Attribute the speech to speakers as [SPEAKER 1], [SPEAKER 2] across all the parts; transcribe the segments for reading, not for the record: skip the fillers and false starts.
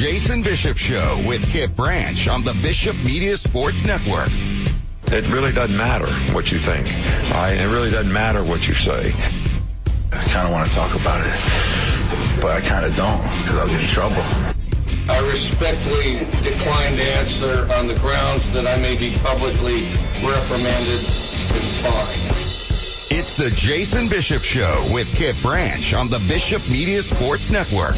[SPEAKER 1] Jason Bishop Show with Kip Branch on the Bishop Media Sports Network.
[SPEAKER 2] It really doesn't matter what you think, right? It really doesn't matter what you say.
[SPEAKER 3] I kind of want to talk about it, but I kind of don't because I'll get in trouble.
[SPEAKER 4] I respectfully decline to answer on the grounds that I may be publicly reprimanded and fined.
[SPEAKER 1] It's the Jason Bishop Show with Kip Branch on the Bishop Media Sports Network.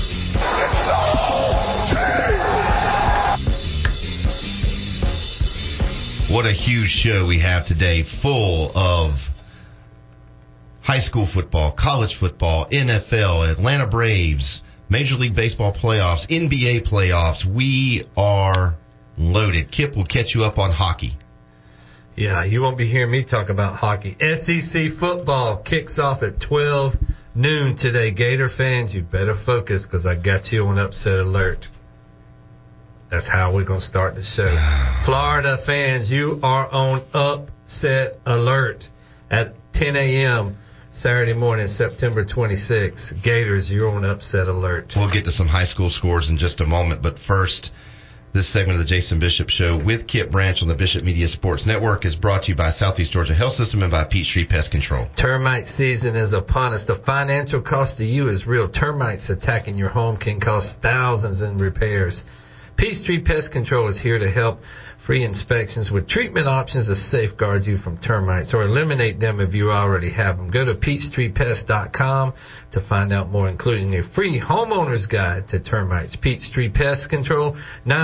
[SPEAKER 5] What a huge show we have today, full of high school football, college football, NFL, Atlanta Braves, Major League Baseball playoffs, NBA playoffs. We are loaded. Kip will catch you up on hockey.
[SPEAKER 6] Yeah, you won't be hearing me talk about hockey. SEC football kicks off at 12 noon today. Gator fans, you better focus because I got you on upset alert. That's how we're going to start the show. Florida fans, you are on upset alert at 10 a.m. Saturday morning, September 26th. Gators, you're on upset alert.
[SPEAKER 5] We'll get to some high school scores in just a moment, but first, this segment of the Jason Bishop Show with Kip Branch on the Bishop Media Sports Network is brought to you by Southeast Georgia Health System and by Peachtree Pest Control.
[SPEAKER 6] Termite season is upon us. The financial cost to you is real. Termites attacking your home can cost thousands in repairs. Peachtree Pest Control is here to help. Free inspections with treatment options to safeguard you from termites or eliminate them if you already have them. Go to PeachtreePest.com to find out more, including a free homeowner's guide to termites. Peachtree Pest Control,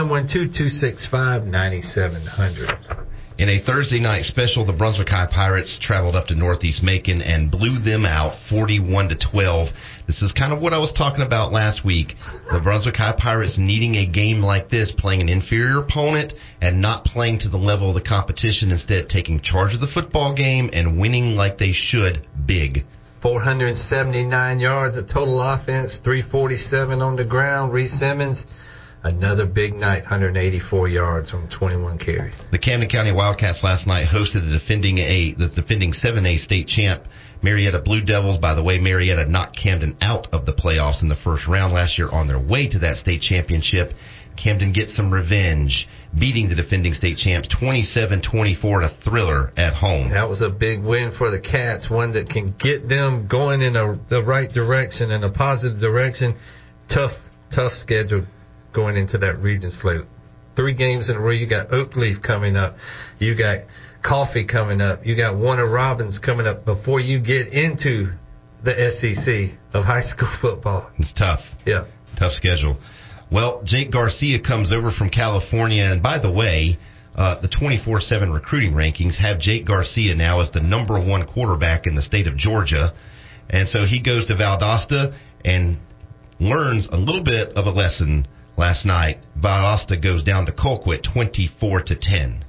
[SPEAKER 6] 912-265-9700.
[SPEAKER 5] In a Thursday night special, the Brunswick High Pirates traveled up to Northeast Macon and blew them out 41-12. This is kind of what I was talking about last week. The Brunswick High Pirates needing a game like this, playing an inferior opponent and not playing to the level of the competition, instead taking charge of the football game and winning like they should, big.
[SPEAKER 6] 479 yards of total offense, 347 on the ground. Reese Simmons, another big night, 184 yards on 21 carries.
[SPEAKER 5] The Camden County Wildcats last night hosted the defending 7A state champ Marietta Blue Devils. By the way, Marietta knocked Camden out of the playoffs in the first round last year on their way to that state championship. Camden gets some revenge, beating the defending state champs 27-24 in a thriller at home.
[SPEAKER 6] That was a big win for the Cats, one that can get them going in the right direction, in a positive direction. Tough schedule going into that region slate. 3 games in a row. You got Oakleaf coming up. You got Coffee coming up. You got Warner Robins coming up before you get into the SEC of high school football.
[SPEAKER 5] It's tough.
[SPEAKER 6] Yeah.
[SPEAKER 5] Tough schedule. Well, Jake Garcia comes over from California. And by the way, the 24/7 recruiting rankings have Jake Garcia now as the number 1 quarterback in the state of Georgia. And so he goes to Valdosta and learns a little bit of a lesson last night. Valdosta goes down to Colquitt 24-10.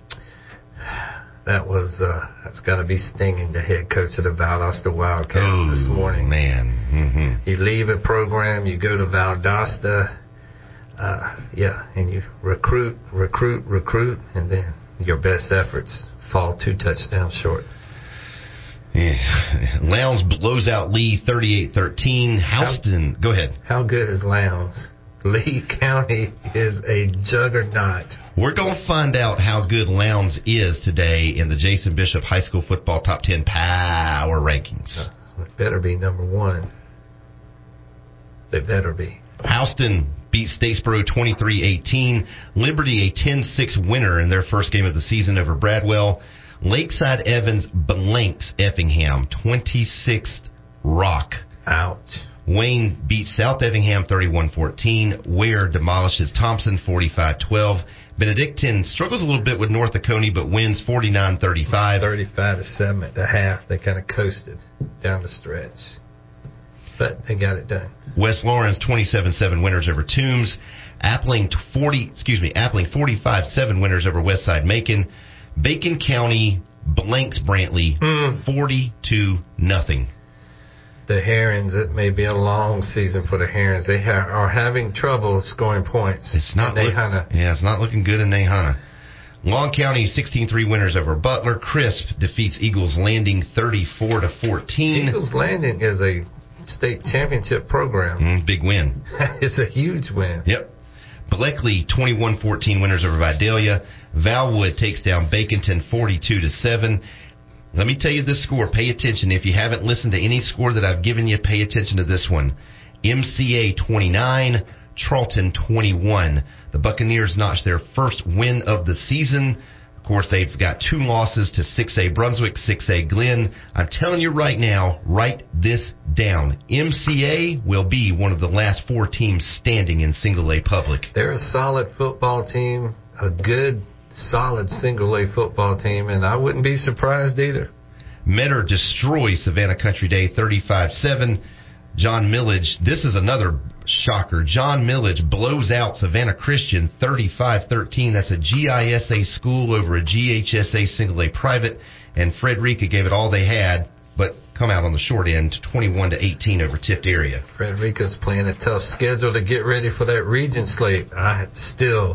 [SPEAKER 6] That's got to be stinging the head coach of the Valdosta Wildcats this morning.
[SPEAKER 5] Man. Mm-hmm.
[SPEAKER 6] You leave a program, you go to Valdosta, and you recruit, and then your best efforts fall 2 touchdowns short.
[SPEAKER 5] Yeah. Lowndes blows out Lee 38-13. Houston, go ahead.
[SPEAKER 6] How good is Lowndes? Lee County is a juggernaut.
[SPEAKER 5] We're going to find out how good Lowndes is today in the Jason Bishop High School Football Top 10 Power Rankings.
[SPEAKER 6] It better be number 1. They better be.
[SPEAKER 5] Houston beats Statesboro 23-18. Liberty a 10-6 winner in their first game of the season over Bradwell. Lakeside Evans blanks Effingham 26th Rock.
[SPEAKER 6] Ouch.
[SPEAKER 5] Wayne beats South Effingham 31-14. Ware demolishes Thompson 45-12. Benedictine struggles a little bit with North Oconee but wins 49-35.
[SPEAKER 6] 35-7 at the half. They kind of coasted down the stretch. But they got it done.
[SPEAKER 5] West Lawrence 27-7 winners over Toombs. Appling 45-7 winners over Westside Macon. Bacon County blanks Brantley 42-0.
[SPEAKER 6] The Herons, it may be a long season for the Herons. They are having trouble scoring points.
[SPEAKER 5] It's not it's not looking good in Nahana. Long County 16-3 winners over Butler. Crisp defeats Eagles Landing 34-14.
[SPEAKER 6] Eagles Landing is a state championship program.
[SPEAKER 5] Big win.
[SPEAKER 6] It's a huge win.
[SPEAKER 5] Yep. Bleckley 21-14 winners over Vidalia. Valwood takes down Baconton 42-7. Let me tell you this score. Pay attention. If you haven't listened to any score that I've given you, pay attention to this one. MCA 29, Charlton 21. The Buccaneers notched their first win of the season. Of course, they've got 2 losses to 6A Brunswick, 6A Glenn. I'm telling you right now, write this down. MCA will be one of the last 4 teams standing in single A public.
[SPEAKER 6] They're a solid football team, a good, solid single A football team, and I wouldn't be surprised either.
[SPEAKER 5] Metter destroys Savannah Country Day 35-7. John Millage, this is another shocker. John Millage blows out Savannah Christian 35-13. That's a GISA school over a GHSA single A private. And Frederica gave it all they had, but come out on the short end, 21-18 over Tift area.
[SPEAKER 6] Frederica's playing a tough schedule to get ready for that region slate. I'm still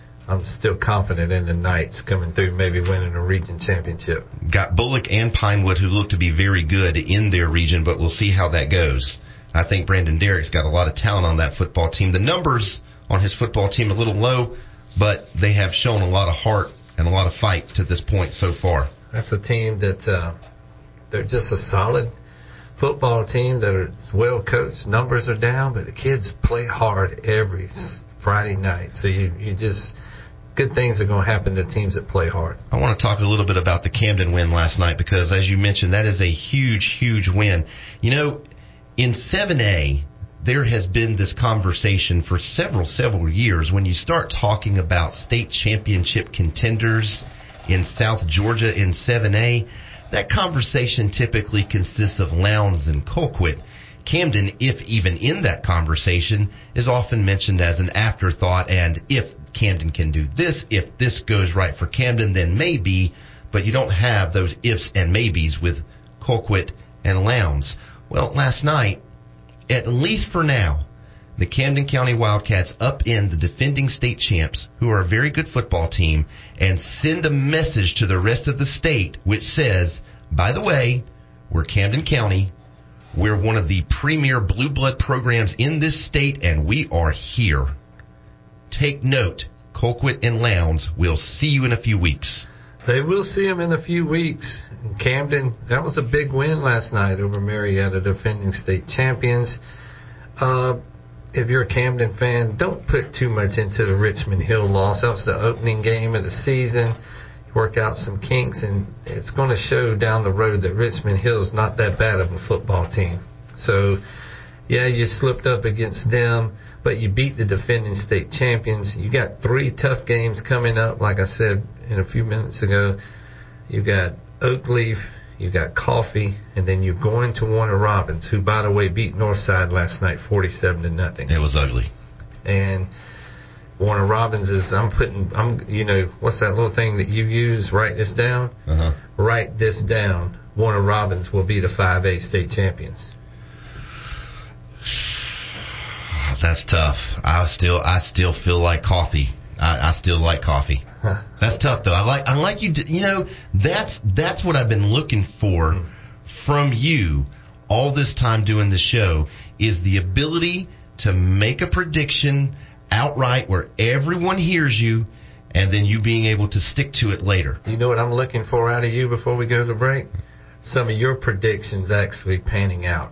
[SPEAKER 6] confident in the Knights coming through, maybe winning a region championship.
[SPEAKER 5] Got Bullock and Pinewood, who look to be very good in their region, but we'll see how that goes. I think Brandon Derrick's got a lot of talent on that football team. The numbers on his football team are a little low, but they have shown a lot of heart and a lot of fight to this point so far.
[SPEAKER 6] That's a team that they're just a solid football team that are well coached. Numbers are down, but the kids play hard every Friday night. So you just good things are going to happen to teams that play hard.
[SPEAKER 5] I want to talk a little bit about the Camden win last night because, as you mentioned, that is a huge, huge win. You know, in 7A, there has been this conversation for several years when you start talking about state championship contenders in South Georgia in 7A. That conversation typically consists of Lowndes and Colquitt. Camden, if even in that conversation, is often mentioned as an afterthought, and if Camden can do this, if this goes right for Camden, then maybe, but you don't have those ifs and maybes with Colquitt and Lowndes. Well, last night, at least for now, the Camden County Wildcats upend the defending state champs, who are a very good football team, and send a message to the rest of the state which says, by the way, we're Camden County, we're one of the premier blue blood programs in this state, and we are here. Take note, Colquitt and Lowndes, we'll see you in a few weeks.
[SPEAKER 6] They will see them in a few weeks. In Camden, that was a big win last night over Marietta, defending state champions. If you're a Camden fan, don't put too much into the Richmond Hill loss. That was the opening game of the season. You work out some kinks, and it's going to show down the road that Richmond Hill is not that bad of a football team. So, yeah, you slipped up against them, but you beat the defending state champions. You got 3 tough games coming up, like I said a few minutes ago. You got Oakleaf, you got Coffee, and then you're going to Warner Robins, who, by the way, beat Northside last night 47-0.
[SPEAKER 5] It was ugly.
[SPEAKER 6] And Warner Robins is, what's that little thing that you use? Write this down?
[SPEAKER 5] Uh-huh.
[SPEAKER 6] Write this down. Warner Robins will be the 5A state champions.
[SPEAKER 5] That's tough. I still feel like Coffee. I still like Coffee. That's tough, though. I like you. That's what I've been looking for from you all this time doing the show, is the ability to make a prediction outright where everyone hears you, and then you being able to stick to it later.
[SPEAKER 6] You know what I'm looking for out of you before we go to break? Some of your predictions actually panning out.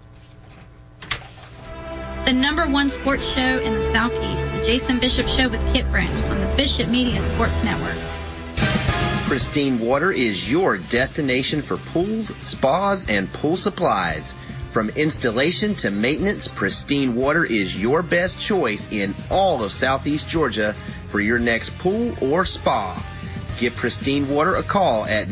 [SPEAKER 7] The #1 sports show in the Southeast, the Jason Bishop Show with Kit Branch on the Bishop Media Sports Network.
[SPEAKER 8] Pristine Water is your destination for pools, spas, and pool supplies. From installation to maintenance, Pristine Water is your best choice in all of Southeast Georgia for your next pool or spa. Give Pristine Water a call at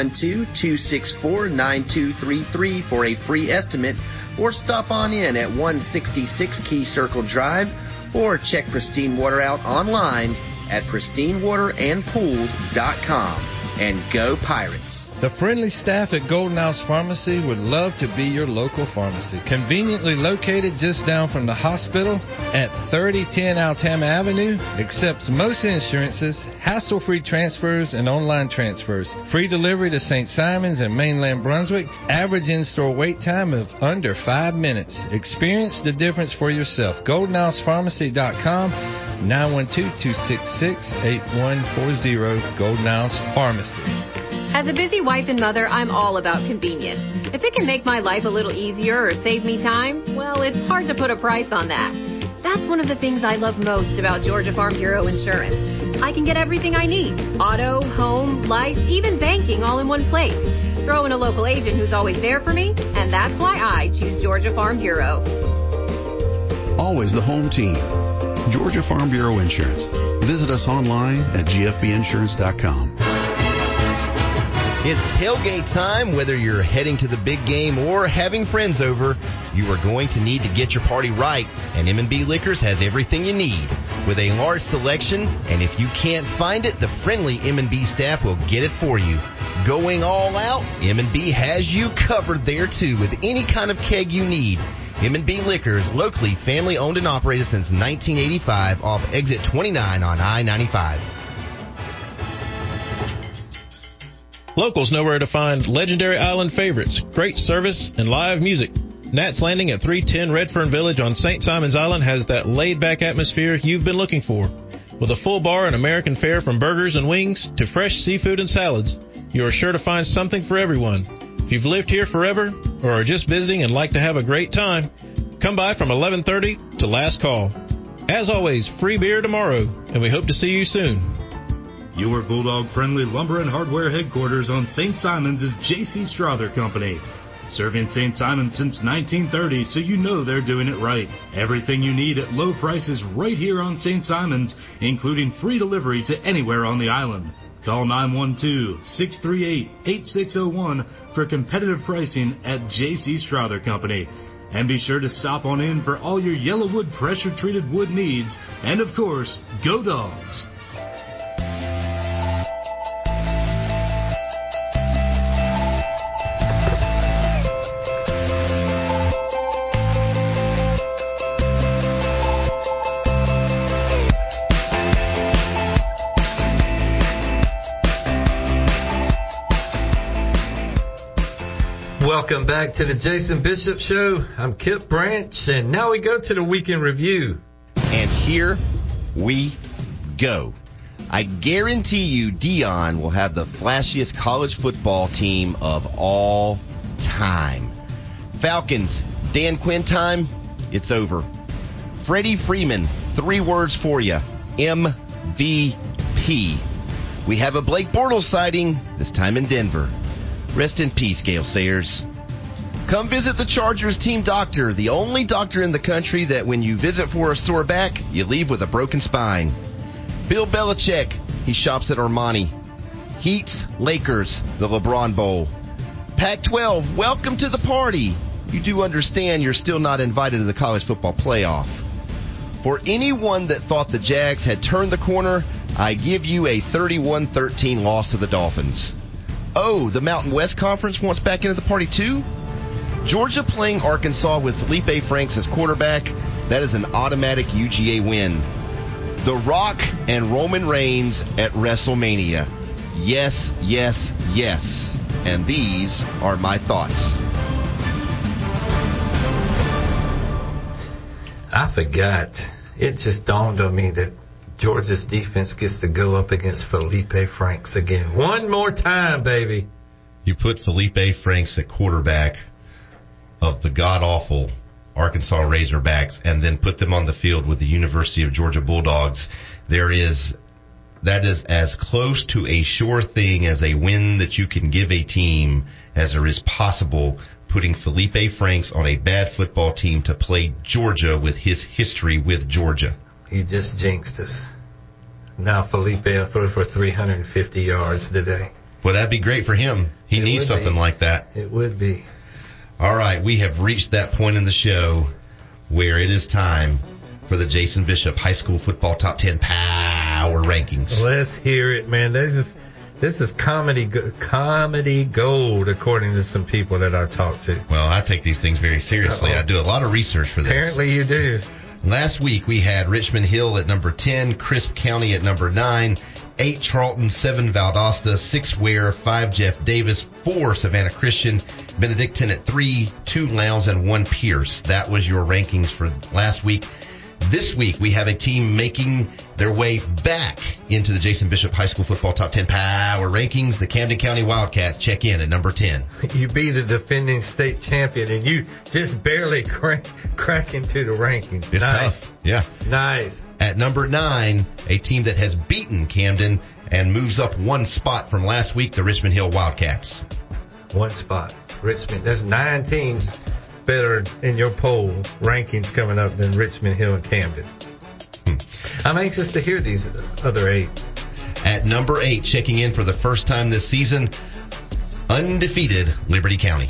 [SPEAKER 8] 912-264-9233 for a free estimate, or stop on in at 166 Key Circle Drive, or check Pristine Water out online at pristinewaterandpools.com. And go Pirates!
[SPEAKER 9] The friendly staff at Golden House Pharmacy would love to be your local pharmacy. Conveniently located just down from the hospital at 3010 Altama Avenue, accepts most insurances, hassle-free transfers, and online transfers. Free delivery to St. Simons and mainland Brunswick. Average in-store wait time of under 5 minutes. Experience the difference for yourself. GoldenHousePharmacy.com. 912-266-8140, Golden Isles Pharmacy.
[SPEAKER 10] As a busy wife and mother, I'm all about convenience. If it can make my life a little easier or save me time, well, it's hard to put a price on that. That's one of the things I love most about Georgia Farm Bureau Insurance. I can get everything I need: auto, home, life, even banking all in one place. Throw in a local agent who's always there for me, and that's why I choose Georgia Farm Bureau.
[SPEAKER 11] Always the home team. Georgia Farm Bureau Insurance. Visit us online at gfbinsurance.com.
[SPEAKER 5] It's tailgate time. Whether you're heading to the big game or having friends over, you are going to need to get your party right, and M&B Liquors has everything you need. With a large selection, and if you can't find it, the friendly M&B staff will get it for you. Going all out, M&B has you covered there too with any kind of keg you need. M&B Liquors, locally family-owned and operated since 1985 off exit 29 on I-95.
[SPEAKER 12] Locals know where to find legendary island favorites, great service, and live music. Nat's Landing at 310 Redfern Village on St. Simon's Island has that laid-back atmosphere you've been looking for. With a full bar and American fare from burgers and wings to fresh seafood and salads, you are sure to find something for everyone. If you've lived here forever or are just visiting and like to have a great time, come by from 11:30 to last call. As always, free beer tomorrow, and we hope to see you soon.
[SPEAKER 13] Your Bulldog-friendly lumber and hardware headquarters on St. Simon's is J.C. Strother Company. Serving St. Simon's since 1930, so you know they're doing it right. Everything you need at low prices right here on St. Simon's, including free delivery to anywhere on the island. Call 912-638-8601 for competitive pricing at J.C. Strother Company. And be sure to stop on in for all your Yellowwood pressure-treated wood needs. And, of course, go Dogs!
[SPEAKER 6] Welcome back to the Jason Bishop Show. I'm Kip Branch, and now we go to the Weekend Review.
[SPEAKER 5] And here we go. I guarantee you Dion will have the flashiest college football team of all time. Falcons, Dan Quinn time, it's over. Freddie Freeman, 3 words for you. MVP. We have a Blake Bortles sighting, this time in Denver. Rest in peace, Gale Sayers. Come visit the Chargers team doctor, the only doctor in the country that when you visit for a sore back, you leave with a broken spine. Bill Belichick, he shops at Armani. Heats, Lakers, the LeBron Bowl. Pac-12, welcome to the party. You do understand you're still not invited to the college football playoff. For anyone that thought the Jags had turned the corner, I give you a 31-13 loss to the Dolphins. Oh, the Mountain West Conference wants back into the party too? Georgia playing Arkansas with Felipe Franks as quarterback, that is an automatic UGA win. The Rock and Roman Reigns at WrestleMania. Yes, yes, yes. And these are my thoughts.
[SPEAKER 6] I forgot. It just dawned on me that Georgia's defense gets to go up against Felipe Franks again. One more time, baby.
[SPEAKER 5] You put Felipe Franks at quarterback of the god-awful Arkansas Razorbacks and then put them on the field with the University of Georgia Bulldogs. That is as close to a sure thing as a win that you can give a team as there is possible, putting Felipe Franks on a bad football team to play Georgia with his history with Georgia.
[SPEAKER 6] You just jinxed us. Now Felipe will throw for 350 yards today.
[SPEAKER 5] Well, that'd be great for him. He needs something like that.
[SPEAKER 6] It would be.
[SPEAKER 5] All right, we have reached that point in the show where it is time for the Jason Bishop High School Football Top 10 Power Rankings.
[SPEAKER 6] Let's hear it, man. This is comedy gold, according to some people that I talked to.
[SPEAKER 5] Well, I take these things very seriously. I do a lot of research for this.
[SPEAKER 6] Apparently you do.
[SPEAKER 5] Last week we had Richmond Hill at number 10, Crisp County at number 9, 8 Charlton, 7 Valdosta, 6 Ware, 5 Jeff Davis, 4 Savannah Christian, Benedictine at 3, 2 Lowndes, and 1 Pierce. That was your rankings for last week. This week, we have a team making their way back into the Jason Bishop High School Football Top 10 Power Rankings. The Camden County Wildcats check in at number 10.
[SPEAKER 6] You beat a defending state champion, and you just barely crack into the rankings.
[SPEAKER 5] It's tough. Yeah.
[SPEAKER 6] Nice.
[SPEAKER 5] At number 9, a team that has beaten Camden and moves up one spot from last week, the Richmond Hill Wildcats.
[SPEAKER 6] One spot. Richmond. There's 9 teams better in your poll rankings coming up than Richmond Hill and Camden. I'm anxious to hear these other 8.
[SPEAKER 5] At number 8, checking in for the first time this season, undefeated Liberty County.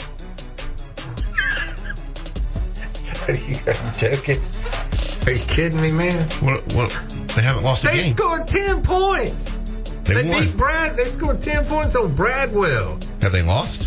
[SPEAKER 6] Are you joking? Are you kidding me, man?
[SPEAKER 5] What? They haven't lost a game.
[SPEAKER 6] They scored 10 points. They
[SPEAKER 5] won.
[SPEAKER 6] beat They scored 10 points on Bradwell.
[SPEAKER 5] Have they lost?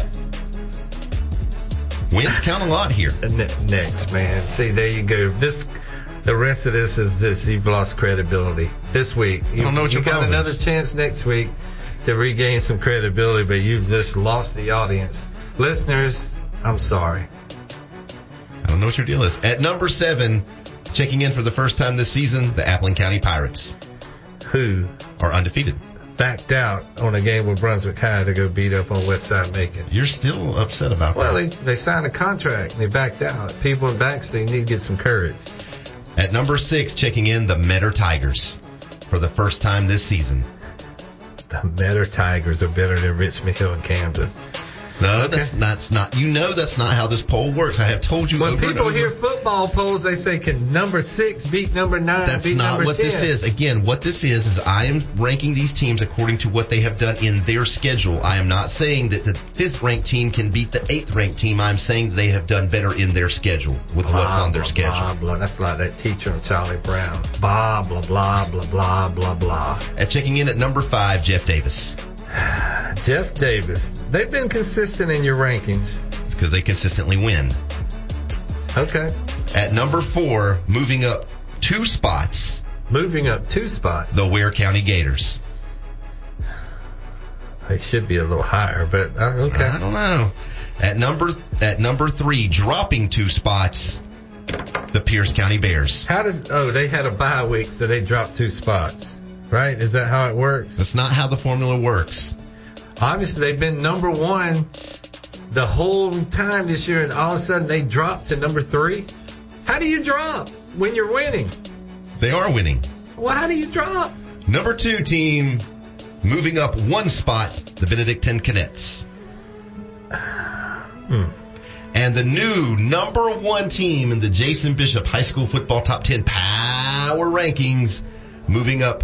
[SPEAKER 5] Wins count a lot here.
[SPEAKER 6] Next, man. See, there you go. The rest of this is just you've lost credibility. This week,
[SPEAKER 5] I don't know what
[SPEAKER 6] you got another chance next week to regain some credibility, but you've just lost the audience. Listeners, I'm sorry.
[SPEAKER 5] I don't know what your deal is. At number 7, checking in for the first time this season, the Appling County Pirates.
[SPEAKER 6] Who
[SPEAKER 5] are undefeated.
[SPEAKER 6] Backed out on a game with Brunswick High to go beat up on Westside Macon.
[SPEAKER 5] You're still upset about
[SPEAKER 6] that? Well,
[SPEAKER 5] that.
[SPEAKER 6] they signed a contract and they backed out. People in Baxter need to get some courage.
[SPEAKER 5] At number 6, checking in, the Metter Tigers for the first time this season.
[SPEAKER 6] The Metter Tigers are better than Richmond Hill and Camden.
[SPEAKER 5] No, that's not. You know that's not how this poll works. I have told you.
[SPEAKER 6] When
[SPEAKER 5] over
[SPEAKER 6] people
[SPEAKER 5] and over.
[SPEAKER 6] hear football polls, they say, "Can number 6 beat number 9?
[SPEAKER 5] That's
[SPEAKER 6] beat
[SPEAKER 5] not
[SPEAKER 6] number
[SPEAKER 5] what
[SPEAKER 6] 10?
[SPEAKER 5] this is. Again, what this is I am ranking these teams according to what they have done in their schedule. I am not saying that the 5th ranked team can beat the 8th ranked team. I'm saying that they have done better in their schedule with what's on their schedule.
[SPEAKER 6] Blah, blah. That's like that teacher on Charlie Brown. Blah blah blah blah blah blah blah.
[SPEAKER 5] At checking in at number 5, Jeff Davis.
[SPEAKER 6] Jeff Davis. They've been consistent in your rankings.
[SPEAKER 5] It's because they consistently win.
[SPEAKER 6] Okay.
[SPEAKER 5] At number 4, moving up 2 spots.
[SPEAKER 6] The
[SPEAKER 5] Ware County Gators.
[SPEAKER 6] They should be a little higher, but okay.
[SPEAKER 5] I don't know. At number 3, dropping 2 spots, the Pierce County Bears.
[SPEAKER 6] They had a bye week, so they dropped 2 spots. Right? Is that how it works?
[SPEAKER 5] That's not how the formula works.
[SPEAKER 6] Obviously, they've been number 1 the whole time this year, and all of a sudden they dropped to number 3. How do you drop when you're winning?
[SPEAKER 5] They are winning.
[SPEAKER 6] Well, how do you drop?
[SPEAKER 5] Number 2 team moving up 1 spot, the Benedictine Cadets. And the new number 1 team in the Jason Bishop High School Football Top 10 Power Rankings, moving up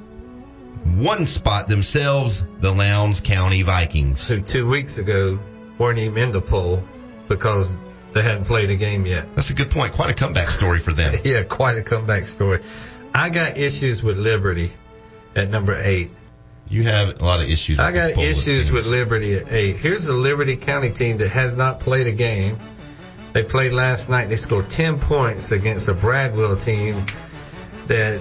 [SPEAKER 5] 1 spot themselves, the Lowndes County Vikings.
[SPEAKER 6] Who 2 weeks ago weren't even in the poll because they hadn't played a game yet.
[SPEAKER 5] That's a good point. Quite a comeback story for them.
[SPEAKER 6] Yeah, quite a comeback story. I got issues with Liberty at number 8.
[SPEAKER 5] You have a lot of issues.
[SPEAKER 6] I got issues with Liberty at 8. Here's a Liberty County team that has not played a game. They played last night. They scored 10 points against a Bradwell team that,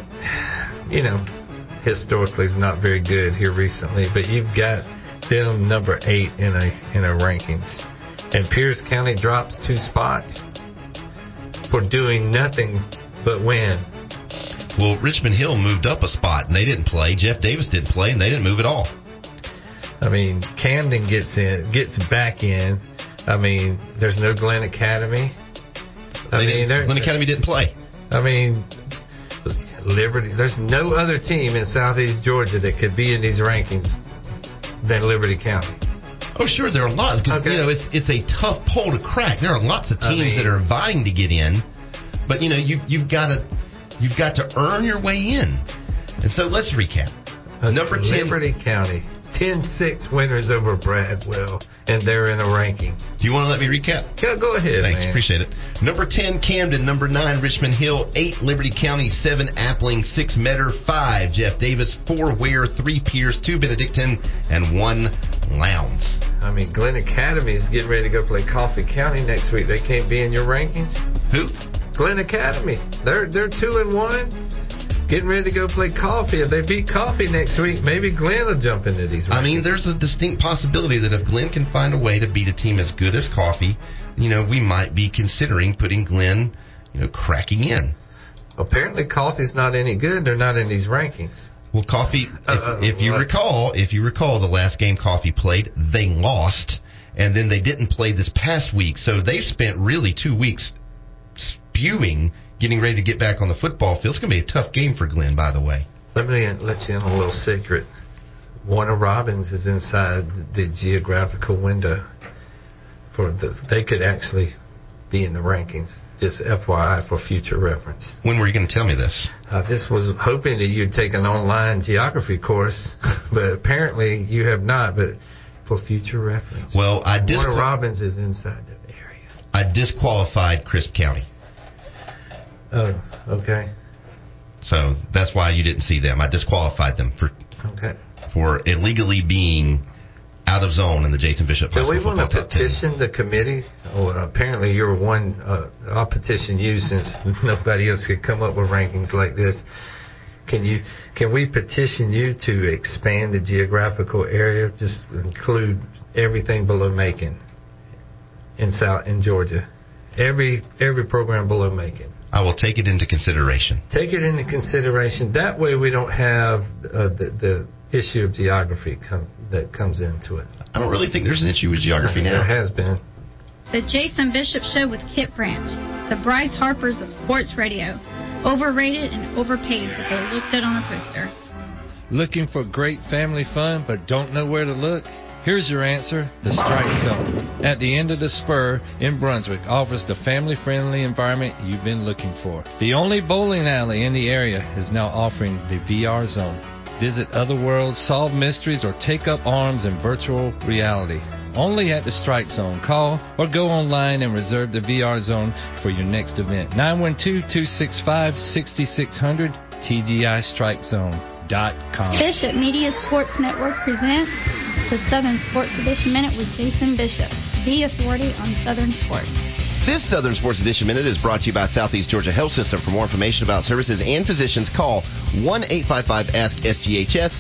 [SPEAKER 6] historically is not very good here recently, but you've got them number 8 in a rankings. And Pierce County drops 2 spots for doing nothing but win.
[SPEAKER 5] Well, Richmond Hill moved up a spot, and they didn't play. Jeff Davis didn't play, and they didn't move at all.
[SPEAKER 6] I mean, Camden gets back in. I mean, there's no Glen Academy.
[SPEAKER 5] Glen Academy didn't play.
[SPEAKER 6] I mean, Liberty. There's no other team in Southeast Georgia that could be in these rankings than Liberty County.
[SPEAKER 5] Oh, sure, there are lots. Because, it's a tough poll to crack. There are lots of teams that are vying to get in. But, you've got to earn your way in. And so let's recap. Number 10.
[SPEAKER 6] Liberty County. 10-6 winners over Bradwell, and they're in a ranking.
[SPEAKER 5] Do you want to let me recap?
[SPEAKER 6] Yeah, go ahead.
[SPEAKER 5] Thanks,
[SPEAKER 6] man.
[SPEAKER 5] Appreciate it. Number 10, Camden. Number 9, Richmond Hill. 8, Liberty County. 7, Appling. 6, Metter. 5, Jeff Davis. 4, Ware. 3, Pierce. 2, Benedictine. And 1, Lowndes.
[SPEAKER 6] I mean, Glen Academy is getting ready to go play Coffee County next week. They can't be in your rankings?
[SPEAKER 5] Who?
[SPEAKER 6] Glen Academy. They're 2-1. Getting ready to go play Coffee. If they beat Coffee next week, maybe Glen will jump into these rankings.
[SPEAKER 5] I mean, there's a distinct possibility that if Glen can find a way to beat a team as good as Coffee, we might be considering putting Glen, cracking in.
[SPEAKER 6] Apparently coffee's not any good. They're not in these rankings.
[SPEAKER 5] Well, Coffee, if you recall, the last game Coffee played, they lost, and then they didn't play this past week. So they've spent really 2 weeks spewing, getting ready to get back on the football field. It's going to be a tough game for Glenn, by the way.
[SPEAKER 6] Let me let you in on a little secret. Warner Robins is inside the geographical window. They could actually be in the rankings. Just FYI for future reference.
[SPEAKER 5] When were you going to tell me this?
[SPEAKER 6] I just was hoping that you'd take an online geography course, but apparently you have not. But for future reference,
[SPEAKER 5] well,
[SPEAKER 6] Warner Robins is inside the area.
[SPEAKER 5] I disqualified Crisp County.
[SPEAKER 6] Oh, okay.
[SPEAKER 5] So that's why you didn't see them. I disqualified them for illegally being out of zone in the Jason Bishop High School football top 10.
[SPEAKER 6] Do we want to petition the committee? Well, apparently you're one. I'll petition you since nobody else could come up with rankings like this. Can we petition you to expand the geographical area, just include everything below Macon in Georgia, every program below Macon?
[SPEAKER 5] I will take it into consideration.
[SPEAKER 6] Take it into consideration. That way we don't have the issue of geography that comes into it.
[SPEAKER 5] I don't really think there's an issue with geography now.
[SPEAKER 6] There has been.
[SPEAKER 7] The Jason Bishop Show with Kip Branch, the Bryce Harpers of sports radio. Overrated and overpaid, but they look good on a poster.
[SPEAKER 9] Looking for great family fun but don't know where to look? Here's your answer, the Strike Zone. At the end of the spur in Brunswick offers the family-friendly environment you've been looking for. The only bowling alley in the area is now offering the VR Zone. Visit other worlds, solve mysteries, or take up arms in virtual reality. Only at the Strike Zone. Call or go online and reserve the VR Zone for your next event. 912-265-6600, TGIStrikeZone.com.
[SPEAKER 7] Bishop Media Sports Network presents the Southern Sports Edition Minute with Jason Bishop, the authority on Southern sports.
[SPEAKER 14] This Southern Sports Edition Minute is brought to you by Southeast Georgia Health System. For more information about services and physicians, call 1-855-ASK-SGHS,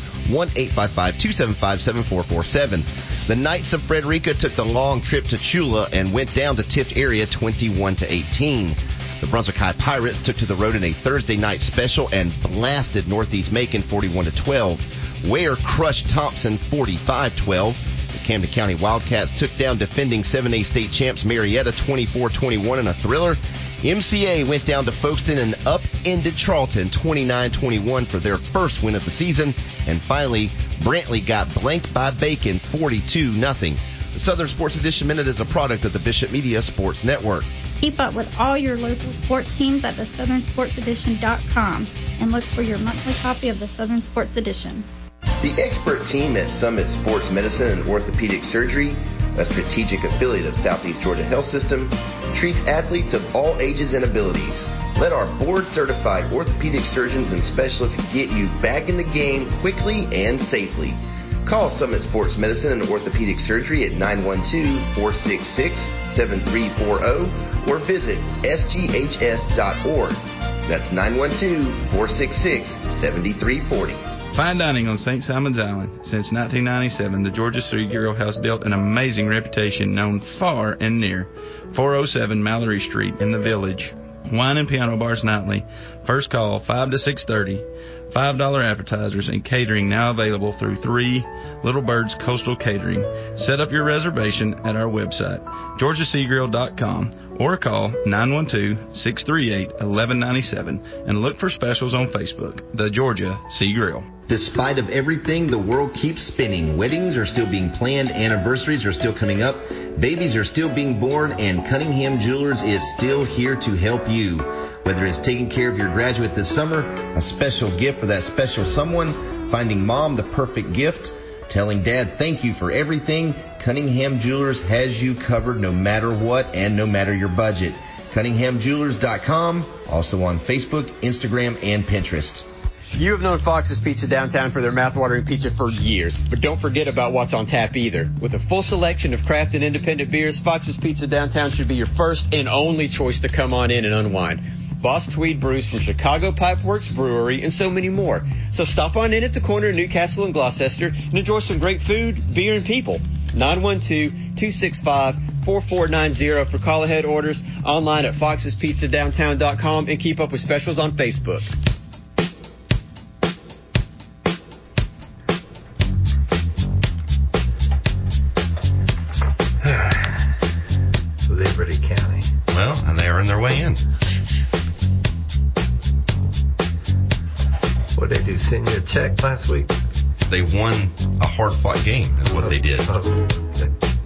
[SPEAKER 14] 1-855-275-7447. The Knights of Frederica took the long trip to Chula and went down to Tift area 21-18. The Brunswick High Pirates took to the road in a Thursday night special and blasted Northeast Macon 41-12. Ware crushed Thompson 45-12. The Camden County Wildcats took down defending 7A state champs Marietta 24-21 in a thriller. MCA went down to Folkestone and upended Charlton 29-21 for their first win of the season. And finally, Brantley got blanked by Bacon 42-0. The Southern Sports Edition Minute is a product of the Bishop Media Sports Network.
[SPEAKER 7] Keep up with all your local sports teams at theSouthernSportsEdition.com and look for your monthly copy of the Southern Sports Edition.
[SPEAKER 8] The expert team at Summit Sports Medicine and Orthopedic Surgery, a strategic affiliate of Southeast Georgia Health System, treats athletes of all ages and abilities. Let our board-certified orthopedic surgeons and specialists get you back in the game quickly and safely. Call Summit Sports Medicine and Orthopedic Surgery at 912-466-7340 or visit sghs.org. That's 912-466-7340.
[SPEAKER 15] Fine dining on St. Simon's Island. Since 1997, the Georgia Sea Grill has built an amazing reputation known far and near. 407 Mallory Street in the Village. Wine and piano bars nightly. First call 5 to 6:30. $5 appetizers and catering now available through 3 Little Birds Coastal Catering. Set up your reservation at our website, GeorgiaSeaGrill.com, or call 912-638-1197 and look for specials on Facebook, the Georgia Sea Grill.
[SPEAKER 14] Despite of everything, the world keeps spinning. Weddings are still being planned, anniversaries are still coming up, babies are still being born, and Cunningham Jewelers is still here to help you. Whether it's taking care of your graduate this summer, a special gift for that special someone, finding mom the perfect gift, telling dad thank you for everything, Cunningham Jewelers has you covered no matter what and no matter your budget. CunninghamJewelers.com, also on Facebook, Instagram, and Pinterest.
[SPEAKER 16] You have known Fox's Pizza downtown for their mouth-watering pizza for years, but don't forget about what's on tap either. With a full selection of craft and independent beers, Fox's Pizza downtown should be your first and only choice to come on in and unwind. Boss Tweed brews from Chicago Pipeworks Brewery and so many more. So stop on in at the corner of Newcastle and Gloucester and enjoy some great food, beer, and people. 912-265 888-866-4490 for call-ahead orders, online at foxespizzadowntown.com, and keep up with specials on Facebook.
[SPEAKER 6] Liberty County.
[SPEAKER 5] Well, and they earned their way in.
[SPEAKER 6] What did they do, send you a check last week?
[SPEAKER 5] They won a hard-fought game is what they did.
[SPEAKER 6] Okay.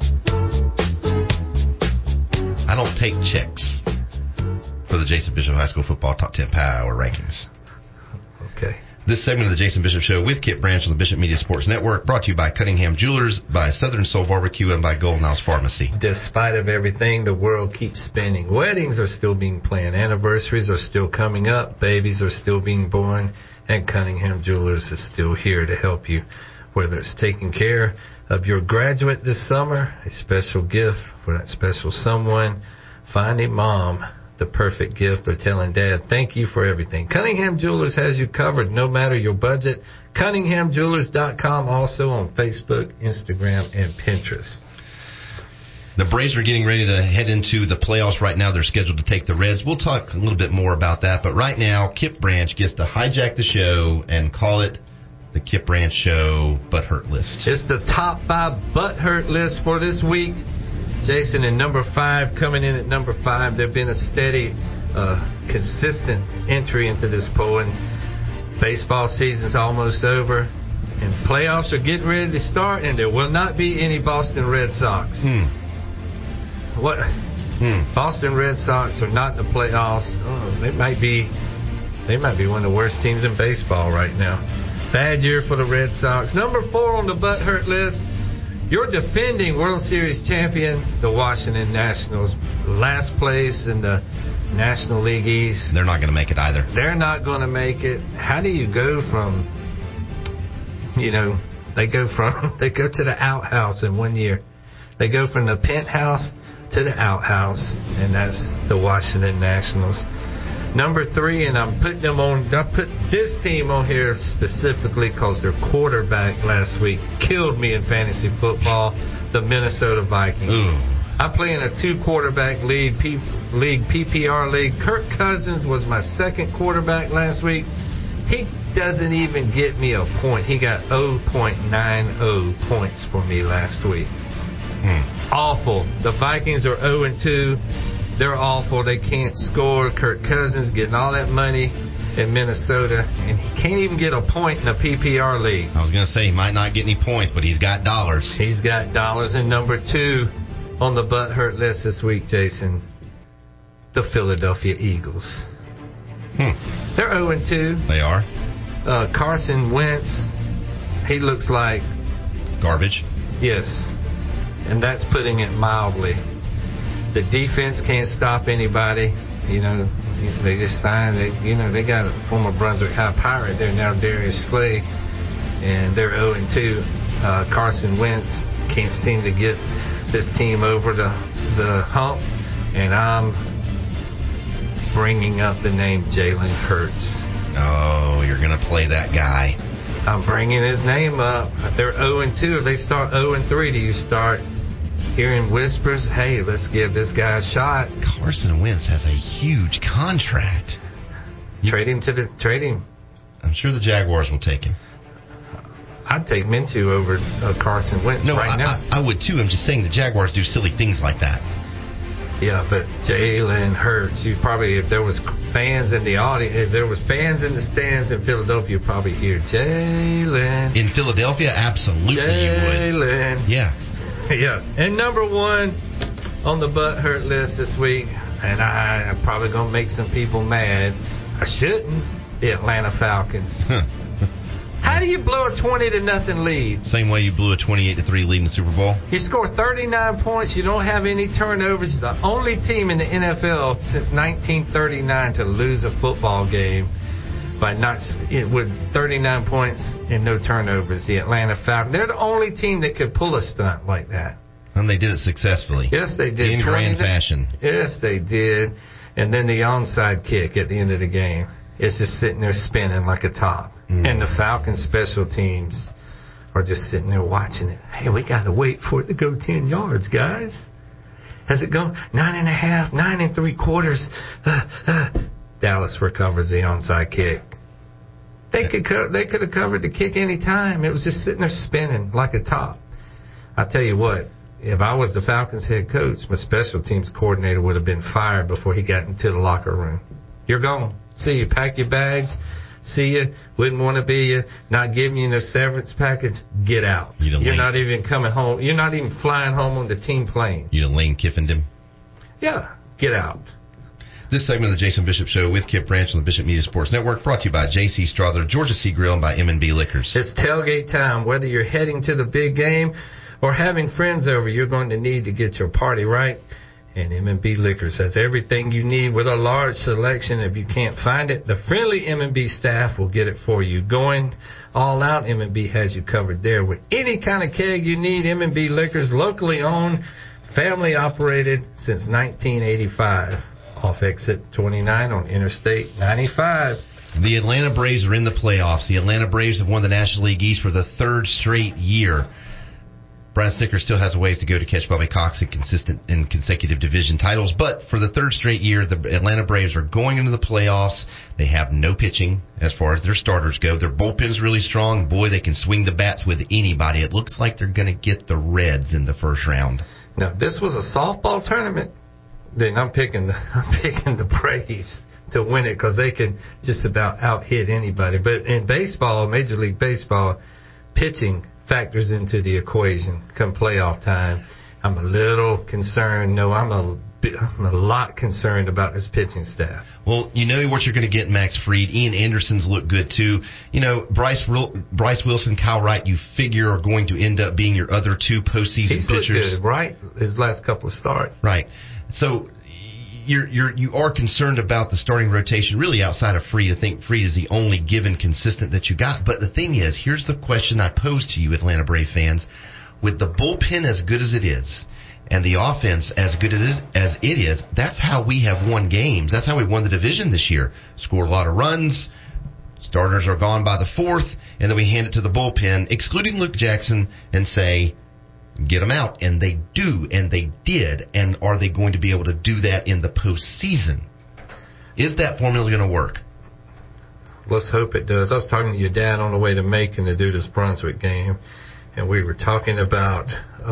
[SPEAKER 5] I don't take checks for the Jason Bishop High School Football Top 10 Power Rankings.
[SPEAKER 6] Okay.
[SPEAKER 5] This segment of the Jason Bishop Show with Kip Branch on the Bishop Media Sports Network, brought to you by Cunningham Jewelers, by Southern Soul Barbecue, and by Golden House Pharmacy.
[SPEAKER 6] Despite of everything, the world keeps spinning. Weddings are still being planned. Anniversaries are still coming up. Babies are still being born. And Cunningham Jewelers is still here to help you. Whether it's taking care of your graduate this summer, a special gift for that special someone, finding mom the perfect gift, or telling dad, thank you for everything. Cunningham Jewelers has you covered, no matter your budget. CunninghamJewelers.com, also on Facebook, Instagram, and Pinterest.
[SPEAKER 5] The Braves are getting ready to head into the playoffs right now. They're scheduled to take the Reds. We'll talk a little bit more about that. But right now, Kip Branch gets to hijack the show and call it the Kip Branch Show Butthurt List.
[SPEAKER 6] It's the top 5 butthurt list for this week. Jason in number 5, coming in at number 5. There have been a steady, consistent entry into this poll. And baseball season's almost over. And playoffs are getting ready to start. And there will not be any Boston Red Sox. What? Boston Red Sox are not in the playoffs. Oh, they might be one of the worst teams in baseball right now. Bad year for the Red Sox. Number 4 on the butthurt list, your defending World Series champion, the Washington Nationals. Last place in the National League East.
[SPEAKER 5] They're not going to make it either.
[SPEAKER 6] They're not going to make it. How do you go from, they go to the outhouse in 1 year. They go from the penthouse to the outhouse, and that's the Washington Nationals. Number 3, and I put this team on here specifically because their quarterback last week killed me in fantasy football, the Minnesota Vikings. I play in a 2-quarterback league, PPR league. Kirk Cousins was my second quarterback last week. He doesn't even get me a point. He got 0.90 points for me last week. Awful. The Vikings are 0-2. They're awful. They can't score. Kirk Cousins getting all that money in Minnesota, and he can't even get a point in a PPR league.
[SPEAKER 5] I was going to say, he might not get any points, but he's got dollars.
[SPEAKER 6] He's got dollars. And number 2 on the butthurt list this week, Jason, the Philadelphia Eagles. They're 0-2.
[SPEAKER 5] They are.
[SPEAKER 6] Carson Wentz, he looks like
[SPEAKER 5] garbage.
[SPEAKER 6] Yes. And that's putting it mildly. The defense can't stop anybody. They just signed. They got a former Brunswick High Pirate there now, Darius Slay, and they're 0-2. Carson Wentz can't seem to get this team over the hump, and I'm bringing up the name Jalen Hurts.
[SPEAKER 5] Oh, you're going to play that guy.
[SPEAKER 6] I'm bringing his name up. They're 0-2. If they start 0-3, do you start hearing whispers, hey, let's give this guy a shot?
[SPEAKER 5] Carson Wentz has a huge contract.
[SPEAKER 6] Trade him.
[SPEAKER 5] I'm sure the Jaguars will take him.
[SPEAKER 6] I'd take Minshew over Carson Wentz now.
[SPEAKER 5] I would too. I'm just saying the Jaguars do silly things like that.
[SPEAKER 6] Yeah, but Jalen Hurts, if there was fans in the audience, if there was fans in the stands in Philadelphia, you'd probably hear Jalen.
[SPEAKER 5] In Philadelphia, absolutely
[SPEAKER 6] Jalen.
[SPEAKER 5] You would. Yeah.
[SPEAKER 6] Yeah. And number 1 on the butthurt list this week, and I'm probably going to make some people mad. I shouldn't. The Atlanta Falcons. How do you blow a 20-0 lead?
[SPEAKER 5] Same way you blew a 28-3 lead in the Super Bowl.
[SPEAKER 6] You score 39 points. You don't have any turnovers. You're the only team in the NFL since 1939 to lose a football game with 39 points and no turnovers. The Atlanta Falcons. They're the only team that could pull a stunt like that.
[SPEAKER 5] And they did it successfully.
[SPEAKER 6] Yes, they did.
[SPEAKER 5] In grand fashion.
[SPEAKER 6] Yes, they did. And then the onside kick at the end of the game. It's just sitting there spinning like a top. And the Falcons special teams are just sitting there watching it. Hey, we got to wait for it to go 10 yards, guys. Has it gone 9.5, 9 3/4? Dallas recovers the onside kick. They could have covered the kick any time. It was just sitting there spinning like a top. I tell you what, if I was the Falcons head coach, my special teams coordinator would have been fired before he got into the locker room. You're gone. See you. Pack your bags. See you. Wouldn't want to be you. Not giving you the severance package. Get out. You're not even coming home. You're not even flying home on the team plane.
[SPEAKER 5] You Lane Kiffin him?
[SPEAKER 6] Yeah. Get out.
[SPEAKER 5] This segment of the Jason Bishop Show with Kip Branch on the Bishop Media Sports Network, brought to you by J.C. Strother, Georgia Sea Grill, and by M&B Liquors.
[SPEAKER 6] It's tailgate time. Whether you're heading to the big game or having friends over, you're going to need to get your party right. And M&B Liquors has everything you need with a large selection. If you can't find it, the friendly M&B staff will get it for you. Going all out, M&B has you covered there. With any kind of keg you need, M&B Liquors, locally owned, family operated since 1985. Off exit 29 on Interstate 95.
[SPEAKER 5] The Atlanta Braves are in the playoffs. The Atlanta Braves have won the National League East for the third straight year. Brian Snitker still has a ways to go to catch Bobby Cox in consecutive division titles, but for the third straight year, the Atlanta Braves are going into the playoffs. They have no pitching as far as their starters go. Their bullpen's really strong. Boy, they can swing the bats with anybody. It looks like they're going to get the Reds in the first round.
[SPEAKER 6] Now, this was a softball tournament. Then I'm picking the Braves to win it because they can just about out-hit anybody. But in baseball, Major League Baseball, pitching factors into the equation come playoff time. I'm a little concerned. No, I'm a lot concerned about this pitching staff.
[SPEAKER 5] Well, you know what you're going to get in Max Fried. Ian Anderson's look good, too. You know, Bryce Wilson, Kyle Wright, you figure are going to end up being your other two postseason pitchers.
[SPEAKER 6] He's looked good, right? His last couple of starts.
[SPEAKER 5] Right. So you are concerned about the starting rotation, really outside of Fried. I think Fried is the only given consistent that you got. But the thing is, here's the question I pose to you, Atlanta Brave fans. With the bullpen as good as it is, and the offense as good as it is, that's how we have won games. That's how we won the division this year. Scored a lot of runs. Starters are gone by the fourth, and then we hand it to the bullpen, excluding Luke Jackson, and say, get them out. And they do, and they did. And are they going to be able to do that in the postseason? Is that formula going to work?
[SPEAKER 6] Let's hope it does. I was talking to your dad on the way to Macon to do this Brunswick game, and we were talking about